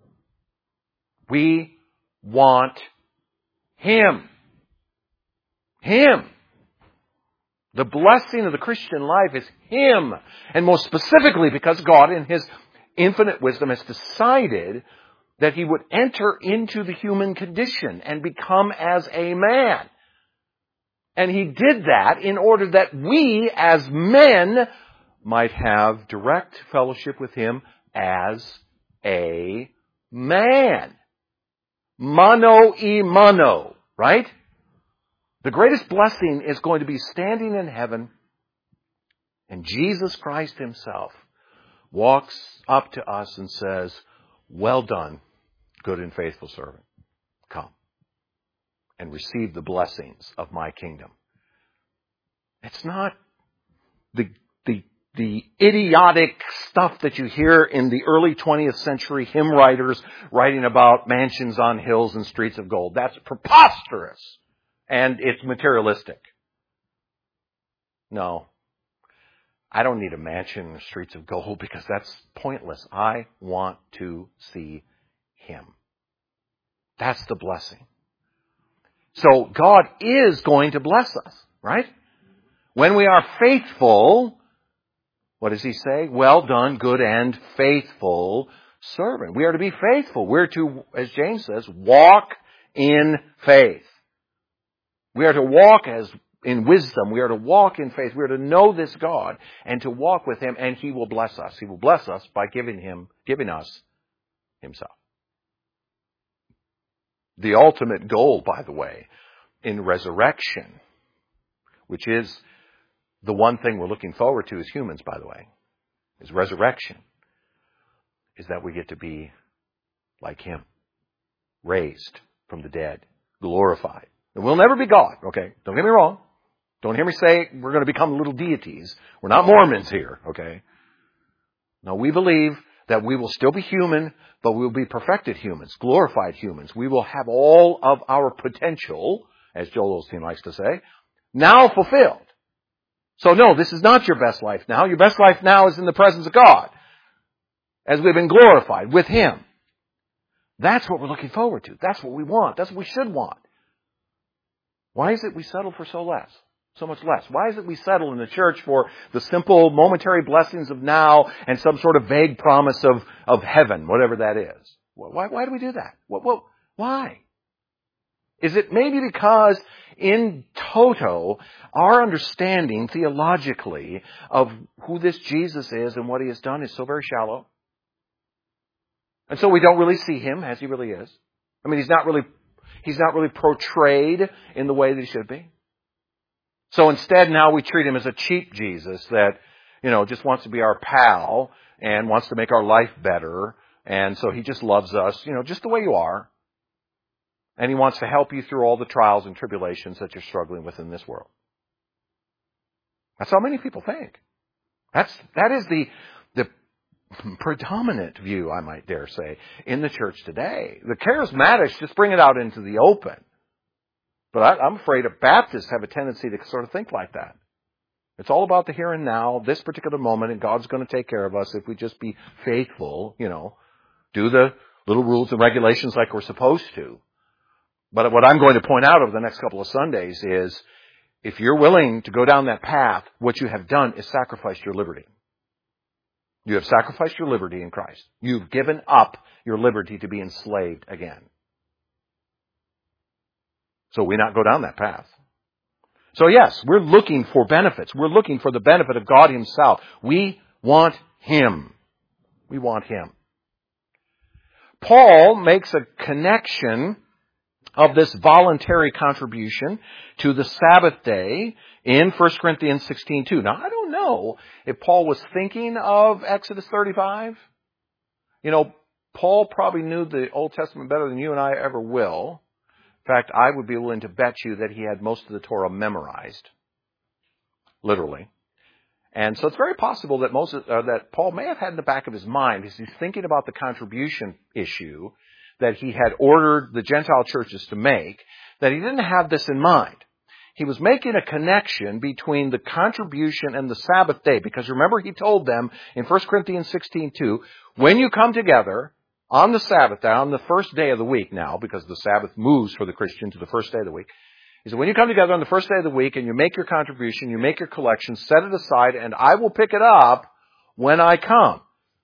We want Him. Him. The blessing of the Christian life is Him. And most specifically because God in His infinite wisdom has decided that He would enter into the human condition and become as a man. And He did that in order that we as men might have direct fellowship with Him as a man. Mano e mano, right? The greatest blessing is going to be standing in heaven, and Jesus Christ Himself walks up to us and says, "Well done, good and faithful servant. Come and receive the blessings of my kingdom." It's not the, the, the idiotic stuff that you hear in the early twentieth century hymn writers writing about mansions on hills and streets of gold. That's preposterous. And it's materialistic. No. I don't need a mansion in the streets of gold because that's pointless. I want to see Him. That's the blessing. So God is going to bless us, right? When we are faithful, what does he say? Well done, good and faithful servant. We are to be faithful. We're to, as James says, walk in faith. We are to walk as in wisdom. We are to walk in faith. We are to know this God and to walk with him, and he will bless us. He will bless us by giving him, giving us himself. The ultimate goal, by the way, in resurrection, which is the one thing we're looking forward to as humans, by the way, is resurrection, is that we get to be like him, raised from the dead, glorified. And we'll never be God, okay? Don't get me wrong. Don't hear me say we're going to become little deities. We're not Mormons here, okay? No, we believe that we will still be human, but we will be perfected humans, glorified humans. We will have all of our potential, as Joel Osteen likes to say, now fulfilled. So no, this is not your best life now. Your best life now is in the presence of God, as we've been glorified with him. That's what we're looking forward to. That's what we want. That's what we should want. Why is it we settle for so less? So much less. Why is it we settle in the church for the simple momentary blessings of now and some sort of vague promise of, of heaven, whatever that is? Why, why do we do that? What, what, why? Is it maybe because in toto, our understanding theologically of who this Jesus is and what he has done is so very shallow? And so we don't really see him as he really is. I mean, he's not really, he's not really portrayed in the way that he should be. So instead now we treat him as a cheap Jesus that, you know, just wants to be our pal and wants to make our life better. And so he just loves us, you know, just the way you are. And he wants to help you through all the trials and tribulations that you're struggling with in this world. That's how many people think. That's, that is the, the predominant view, I might dare say, in the church today. The charismatics just bring it out into the open. But I, I'm afraid that Baptists have a tendency to sort of think like that. It's all about the here and now, this particular moment, and God's going to take care of us if we just be faithful, you know, do the little rules and regulations like we're supposed to. But what I'm going to point out over the next couple of Sundays is, if you're willing to go down that path, what you have done is sacrificed your liberty. You have sacrificed your liberty in Christ. You've given up your liberty to be enslaved again. So we not go down that path. So yes, we're looking for benefits. We're looking for the benefit of God himself. We want him. We want him. Paul makes a connection of this voluntary contribution to the Sabbath day in First Corinthians sixteen two. Now, I don't know if Paul was thinking of Exodus thirty-five. You know, Paul probably knew the Old Testament better than you and I ever will. In fact, I would be willing to bet you that he had most of the Torah memorized, literally. And so it's very possible that Moses, uh, that Paul may have had in the back of his mind, as he's thinking about the contribution issue that he had ordered the Gentile churches to make, that he didn't have this in mind. He was making a connection between the contribution and the Sabbath day, because remember he told them in First Corinthians sixteen two, when you come together on the Sabbath day, on the first day of the week now, because the Sabbath moves for the Christian to the first day of the week, he said, when you come together on the first day of the week and you make your contribution, you make your collection, set it aside, and I will pick it up when I come.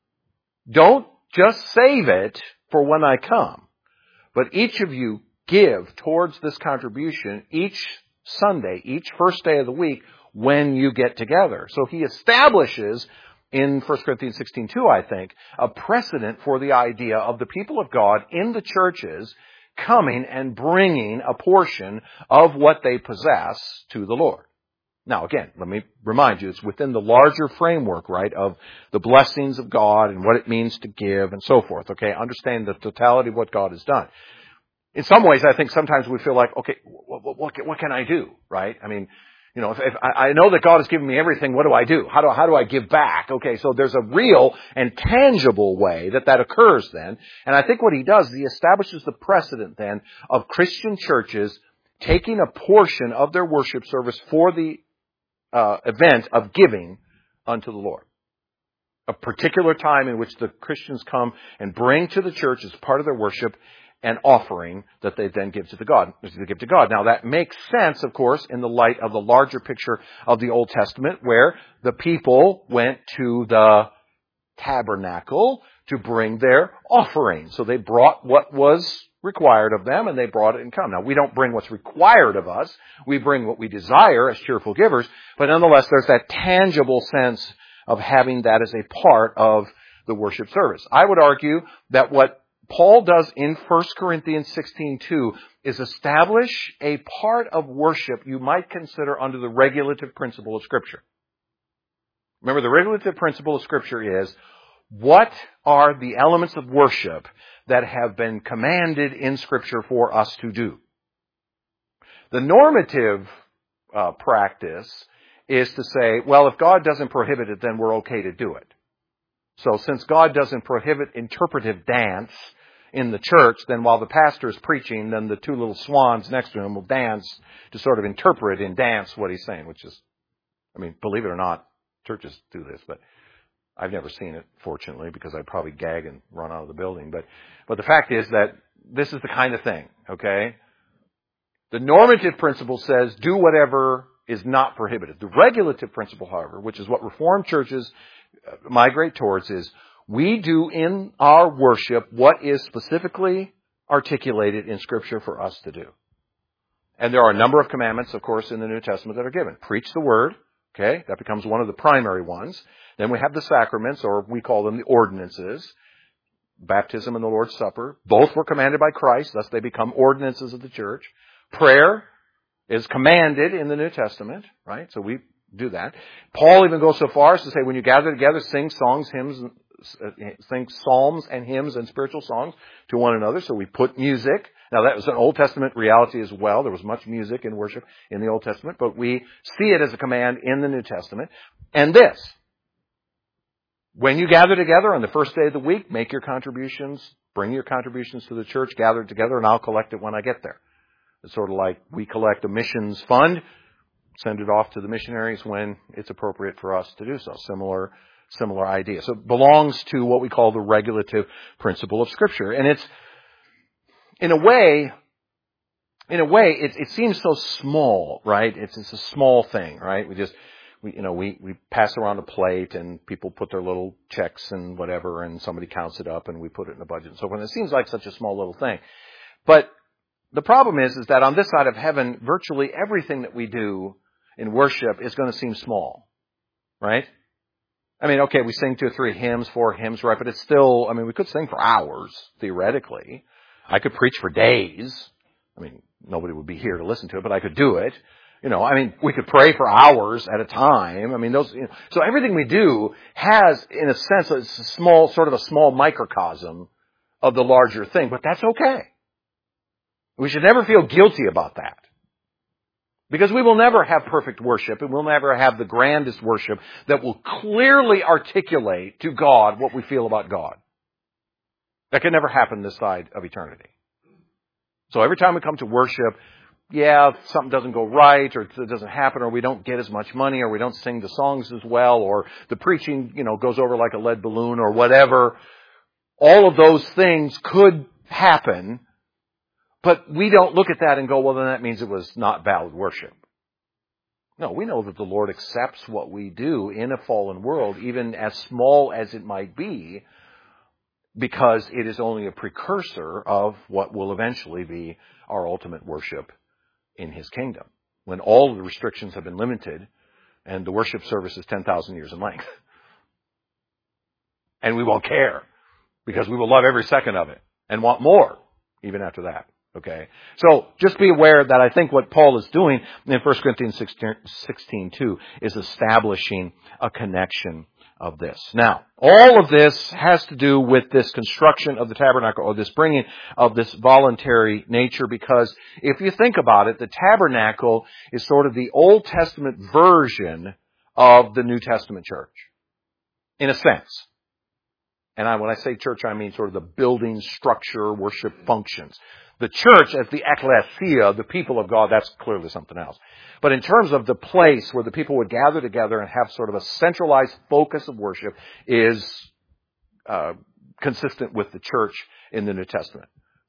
Don't just save it for when I come, but each of you give towards this contribution each Sunday, each first day of the week when you get together. So he establishes in First Corinthians sixteen two, I think, a precedent for the idea of the people of God in the churches coming and bringing a portion of what they possess to the Lord. Now, again, let me remind you, it's within the larger framework, right, of the blessings of God and what it means to give and so forth, okay? Understand the totality of what God has done. In some ways, I think sometimes we feel like, okay, what, what, what can I do, right? I mean, you know, if, if I, I know that God has given me everything, what do I do? How do, how do I give back? Okay, so there's a real and tangible way that that occurs then. And I think what he does is he establishes the precedent then of Christian churches taking a portion of their worship service for the uh, event of giving unto the Lord. A particular time in which the Christians come and bring to the church as part of their worship an offering that they then give to the God, to give to God. Now that makes sense, of course, in the light of the larger picture of the Old Testament, where the people went to the tabernacle to bring their offering. So they brought what was required of them, and they brought it and come. Now, we don't bring what's required of us. We bring what we desire as cheerful givers, but nonetheless, there's that tangible sense of having that as a part of the worship service. I would argue that what Paul does in First Corinthians sixteen two is establish a part of worship you might consider under the regulative principle of Scripture. Remember, the regulative principle of Scripture is, what are the elements of worship that have been commanded in Scripture for us to do? The normative uh, practice is to say, well, if God doesn't prohibit it, then we're okay to do it. So since God doesn't prohibit interpretive dance in the church, then while the pastor is preaching, then the two little swans next to him will dance to sort of interpret in dance what he's saying, which is, I mean, believe it or not, churches do this, but I've never seen it, fortunately, because I'd probably gag and run out of the building. But, but the fact is that this is the kind of thing, okay? The normative principle says do whatever is not prohibited. The regulative principle, however, which is what Reformed churches migrate towards, is we do in our worship what is specifically articulated in Scripture for us to do. And there are a number of commandments, of course, in the New Testament that are given. Preach the Word, okay? That becomes one of the primary ones. Then we have the sacraments, or we call them the ordinances. Baptism and the Lord's Supper. Both were commanded by Christ, thus they become ordinances of the church. Prayer is commanded in the New Testament, right? So we do that. Paul even goes so far as to say, when you gather together, sing songs, hymns, sing psalms and hymns and spiritual songs to one another. So we put music. Now that was an Old Testament reality as well. There was much music in worship in the Old Testament, but we see it as a command in the New Testament. And this, when you gather together on the first day of the week, make your contributions, bring your contributions to the church, gather together, and I'll collect it when I get there. It's sort of like we collect a missions fund, send it off to the missionaries when it's appropriate for us to do so. Similar, similar idea. So it belongs to what we call the regulative principle of Scripture. And it's, in a way, in a way, it, it seems so small, right? It's, it's a small thing, right? We just, we, you know, we, we pass around a plate and people put their little checks and whatever, and somebody counts it up and we put it in a budget and so forth. And it seems like such a small little thing. But the problem is, is that on this side of heaven, virtually everything that we do in worship is going to seem small, right? I mean, okay, we sing two or three hymns, four hymns, right? But it's still, I mean, we could sing for hours, theoretically. I could preach for days. I mean, nobody would be here to listen to it, but I could do it. You know, I mean, we could pray for hours at a time. I mean, those, you know, so everything we do has, in a sense, it's a small, sort of a small microcosm of the larger thing, but that's okay. We should never feel guilty about that. Because we will never have perfect worship, and we'll never have the grandest worship that will clearly articulate to God what we feel about God. That can never happen this side of eternity. So every time we come to worship, yeah, if something doesn't go right, or it doesn't happen, or we don't get as much money, or we don't sing the songs as well, or the preaching, you know, goes over like a lead balloon, or whatever. All of those things could happen. But we don't look at that and go, well, then that means it was not valid worship. No, we know that the Lord accepts what we do in a fallen world, even as small as it might be, because it is only a precursor of what will eventually be our ultimate worship in His kingdom, when all of the restrictions have been limited and the worship service is ten thousand years in length. And we won't care, because we will love every second of it and want more even after that. Okay, so just be aware that I think what Paul is doing in First Corinthians sixteen two is establishing a connection of this. Now, all of this has to do with this construction of the tabernacle, or this bringing of this voluntary nature, because if you think about it, the tabernacle is sort of the Old Testament version of the New Testament church, in a sense. And I, when I say church, I mean sort of the building, structure, worship functions. The church as the ecclesia, the people of God, that's clearly something else. But in terms of the place where the people would gather together and have sort of a centralized focus of worship is uh, consistent with the church in the New Testament.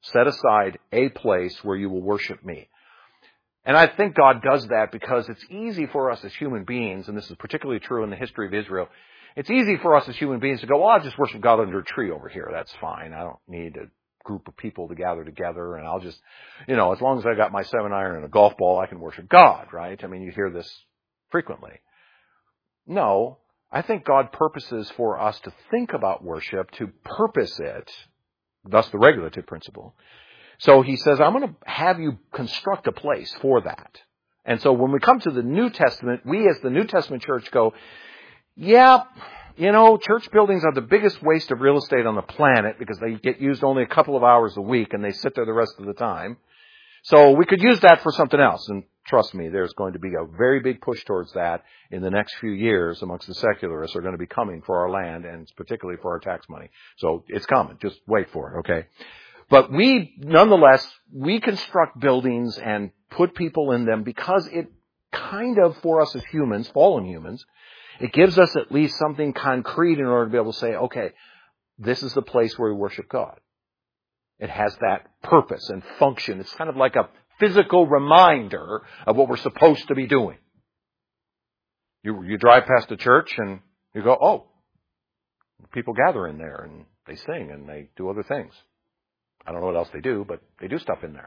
Set aside a place where you will worship me. And I think God does that because it's easy for us as human beings, and this is particularly true in the history of Israel, it's easy for us as human beings to go, well, I'll just worship God under a tree over here. That's fine. I don't need a group of people to gather together, and I'll just, you know, as long as I got my seven iron and a golf ball, I can worship God, right? I mean, you hear this frequently. No, I think God purposes for us to think about worship, to purpose it, thus the regulative principle. So he says, I'm going to have you construct a place for that. And so when we come to the New Testament, we as the New Testament church go, yeah, you know, church buildings are the biggest waste of real estate on the planet because they get used only a couple of hours a week and they sit there the rest of the time. So we could use that for something else. And trust me, there's going to be a very big push towards that in the next few years amongst the secularists are going to be coming for our land and particularly for our tax money. So it's coming. Just wait for it, okay? But we, nonetheless, we construct buildings and put people in them because it kind of, for us as humans, fallen humans, it gives us at least something concrete in order to be able to say, okay, this is the place where we worship God. It has that purpose and function. It's kind of like a physical reminder of what we're supposed to be doing. You, you drive past a church and you go, oh, people gather in there and they sing and they do other things. I don't know what else they do, but they do stuff in there.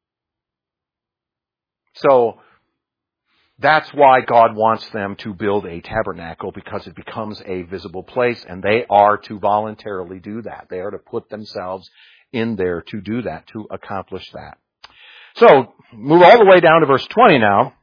So that's why God wants them to build a tabernacle, because it becomes a visible place, and they are to voluntarily do that. They are to put themselves in there to do that, to accomplish that. So, move all the way down to verse twenty now.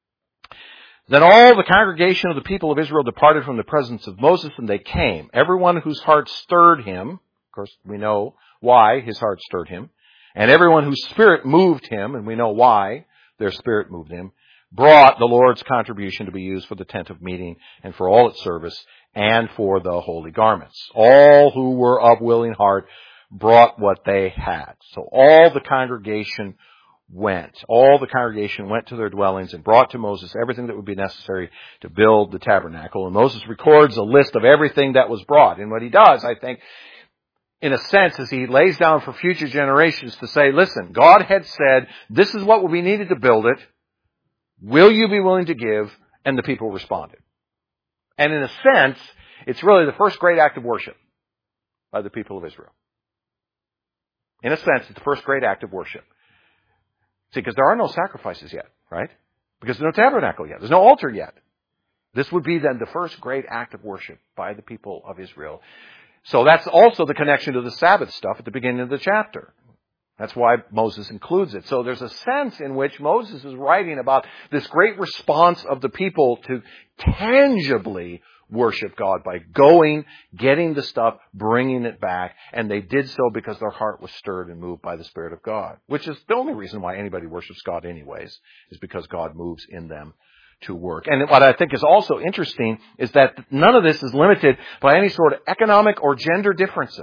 Then all the congregation of the people of Israel departed from the presence of Moses, and they came. Everyone whose heart stirred him, of course we know why his heart stirred him, and everyone whose spirit moved him, and we know why their spirit moved him, brought the Lord's contribution to be used for the tent of meeting and for all its service and for the holy garments. All who were of willing heart brought what they had. So all the congregation went. All the congregation went to their dwellings and brought to Moses everything that would be necessary to build the tabernacle. And Moses records a list of everything that was brought. And what he does, I think, in a sense, is he lays down for future generations to say, listen, God had said, this is what we needed to build it. Will you be willing to give? And the people responded. And in a sense, it's really the first great act of worship by the people of Israel. In a sense, it's the first great act of worship. See, because there are no sacrifices yet, right? Because there's no tabernacle yet. There's no altar yet. This would be then the first great act of worship by the people of Israel. So that's also the connection to the Sabbath stuff at the beginning of the chapter. That's why Moses includes it. So there's a sense in which Moses is writing about this great response of the people to tangibly worship God by going, getting the stuff, bringing it back. And they did so because their heart was stirred and moved by the Spirit of God, which is the only reason why anybody worships God anyways, is because God moves in them to work. And what I think is also interesting is that none of this is limited by any sort of economic or gender differences.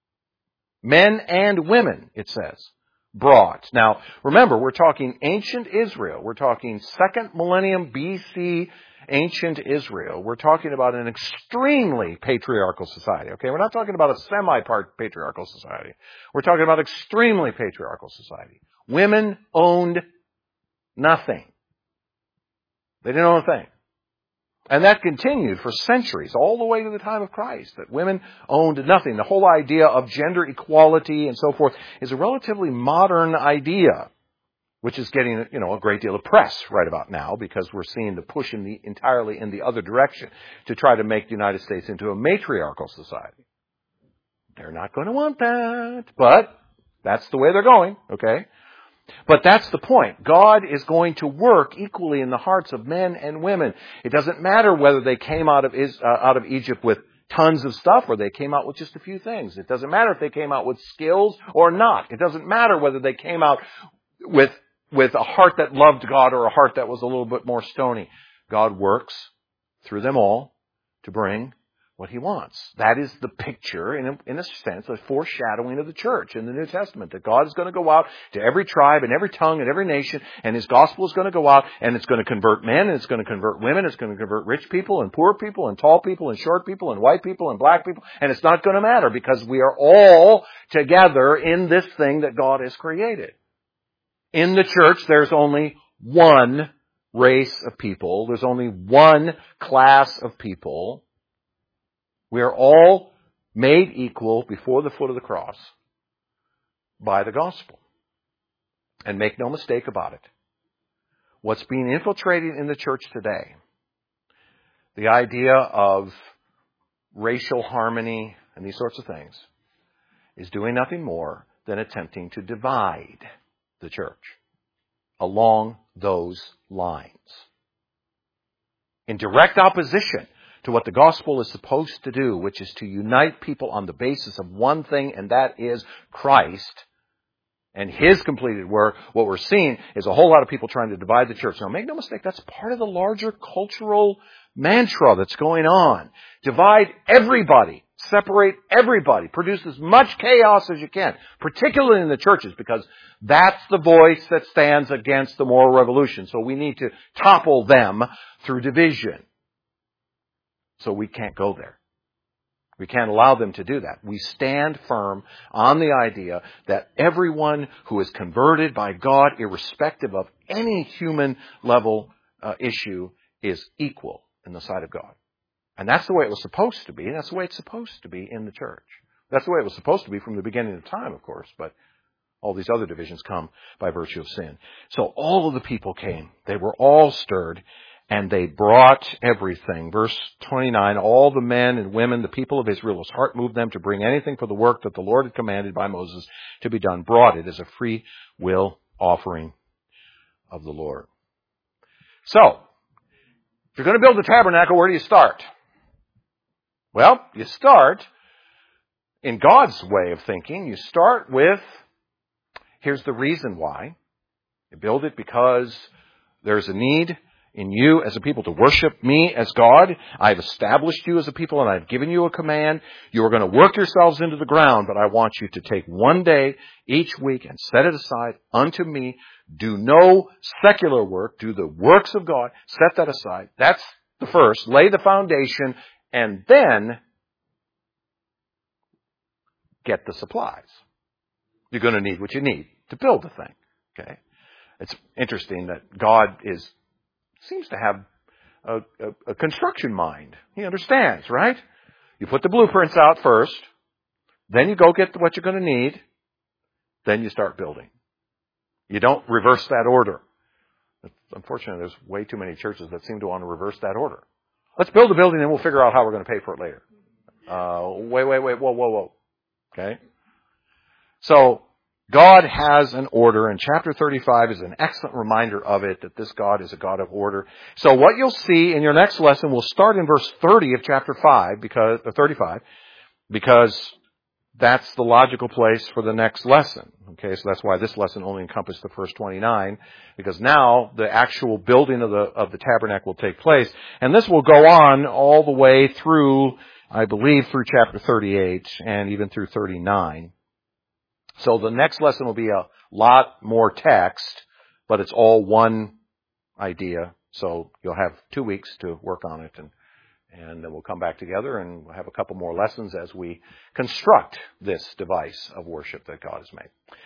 Men and women, it says, brought. Now, remember, we're talking ancient Israel. We're talking second millennium B C ancient Israel. We're talking about an extremely patriarchal society. Okay, we're not talking about a semi-part patriarchal society. We're talking about extremely patriarchal society. Women owned nothing. They didn't own a thing. And that continued for centuries, all the way to the time of Christ, that women owned nothing. The whole idea of gender equality and so forth is a relatively modern idea, which is getting, you know, a great deal of press right about now, because we're seeing the push in the, entirely in the other direction to try to make the United States into a matriarchal society. They're not going to want that, but that's the way they're going, okay? But that's the point. God is going to work equally in the hearts of men and women. It doesn't matter whether they came out of, uh, out of Egypt with tons of stuff or they came out with just a few things. It doesn't matter if they came out with skills or not. It doesn't matter whether they came out with, with a heart that loved God or a heart that was a little bit more stony. God works through them all to bring what he wants. That is the picture, in a, in a sense, a foreshadowing of the church in the New Testament, that God is going to go out to every tribe and every tongue and every nation, and his gospel is going to go out, and it's going to convert men, and it's going to convert women, it's going to convert rich people and poor people and tall people and short people and white people and black people, and it's not going to matter because we are all together in this thing that God has created. In the church, there's only one race of people. There's only one class of people. We are all made equal before the foot of the cross by the gospel. And make no mistake about it. What's being infiltrated in the church today, the idea of racial harmony and these sorts of things, is doing nothing more than attempting to divide the church along those lines. In direct opposition to what the gospel is supposed to do, which is to unite people on the basis of one thing, and that is Christ and his completed work, what we're seeing is a whole lot of people trying to divide the church. Now, make no mistake, that's part of the larger cultural mantra that's going on. Divide everybody. Separate everybody. Produce as much chaos as you can, particularly in the churches, because that's the voice that stands against the moral revolution. So we need to topple them through division. So we can't go there. We can't allow them to do that. We stand firm on the idea that everyone who is converted by God, irrespective of any human level uh, issue, is equal in the sight of God. And that's the way it was supposed to be, and that's the way it's supposed to be in the church. That's the way it was supposed to be from the beginning of time, of course, but all these other divisions come by virtue of sin. So all of the people came. They were all stirred, and they brought everything. Verse twenty-nine, all the men and women, the people of Israel, whose heart moved them to bring anything for the work that the Lord had commanded by Moses to be done, brought it as a free will offering of the Lord. So, if you're going to build a tabernacle, where do you start? Well, you start, in God's way of thinking, you start with, here's the reason why. You build it because there's a need in you as a people to worship me as God. I've established you as a people and I've given you a command. You are going to work yourselves into the ground, but I want you to take one day each week and set it aside unto me. Do no secular work. Do the works of God. Set that aside. That's the first. Lay the foundation. And then get the supplies. You're going to need what you need to build the thing. Okay? It's interesting that God is seems to have a, a, a construction mind. He understands, right? You put the blueprints out first, then you go get what you're going to need, then you start building. You don't reverse that order. Unfortunately, there's way too many churches that seem to want to reverse that order. Let's build a building and we'll figure out how we're going to pay for it later. Uh, wait, wait, wait, whoa, whoa, whoa. Okay? So, God has an order, and chapter thirty-five is an excellent reminder of it, that this God is a God of order. So what you'll see in your next lesson, we'll start in verse thirty of chapter five, because, or thirty-five, because that's the logical place for the next lesson. Okay, so that's why this lesson only encompassed the first twenty-nine, because now the actual building of the of the tabernacle will take place, and this will go on all the way through, I believe, through chapter thirty-eight and even through thirty-nine. So the next lesson will be a lot more text, but it's all one idea. So you'll have two weeks to work on it, and And then we'll come back together and we'll have a couple more lessons as we construct this device of worship that God has made.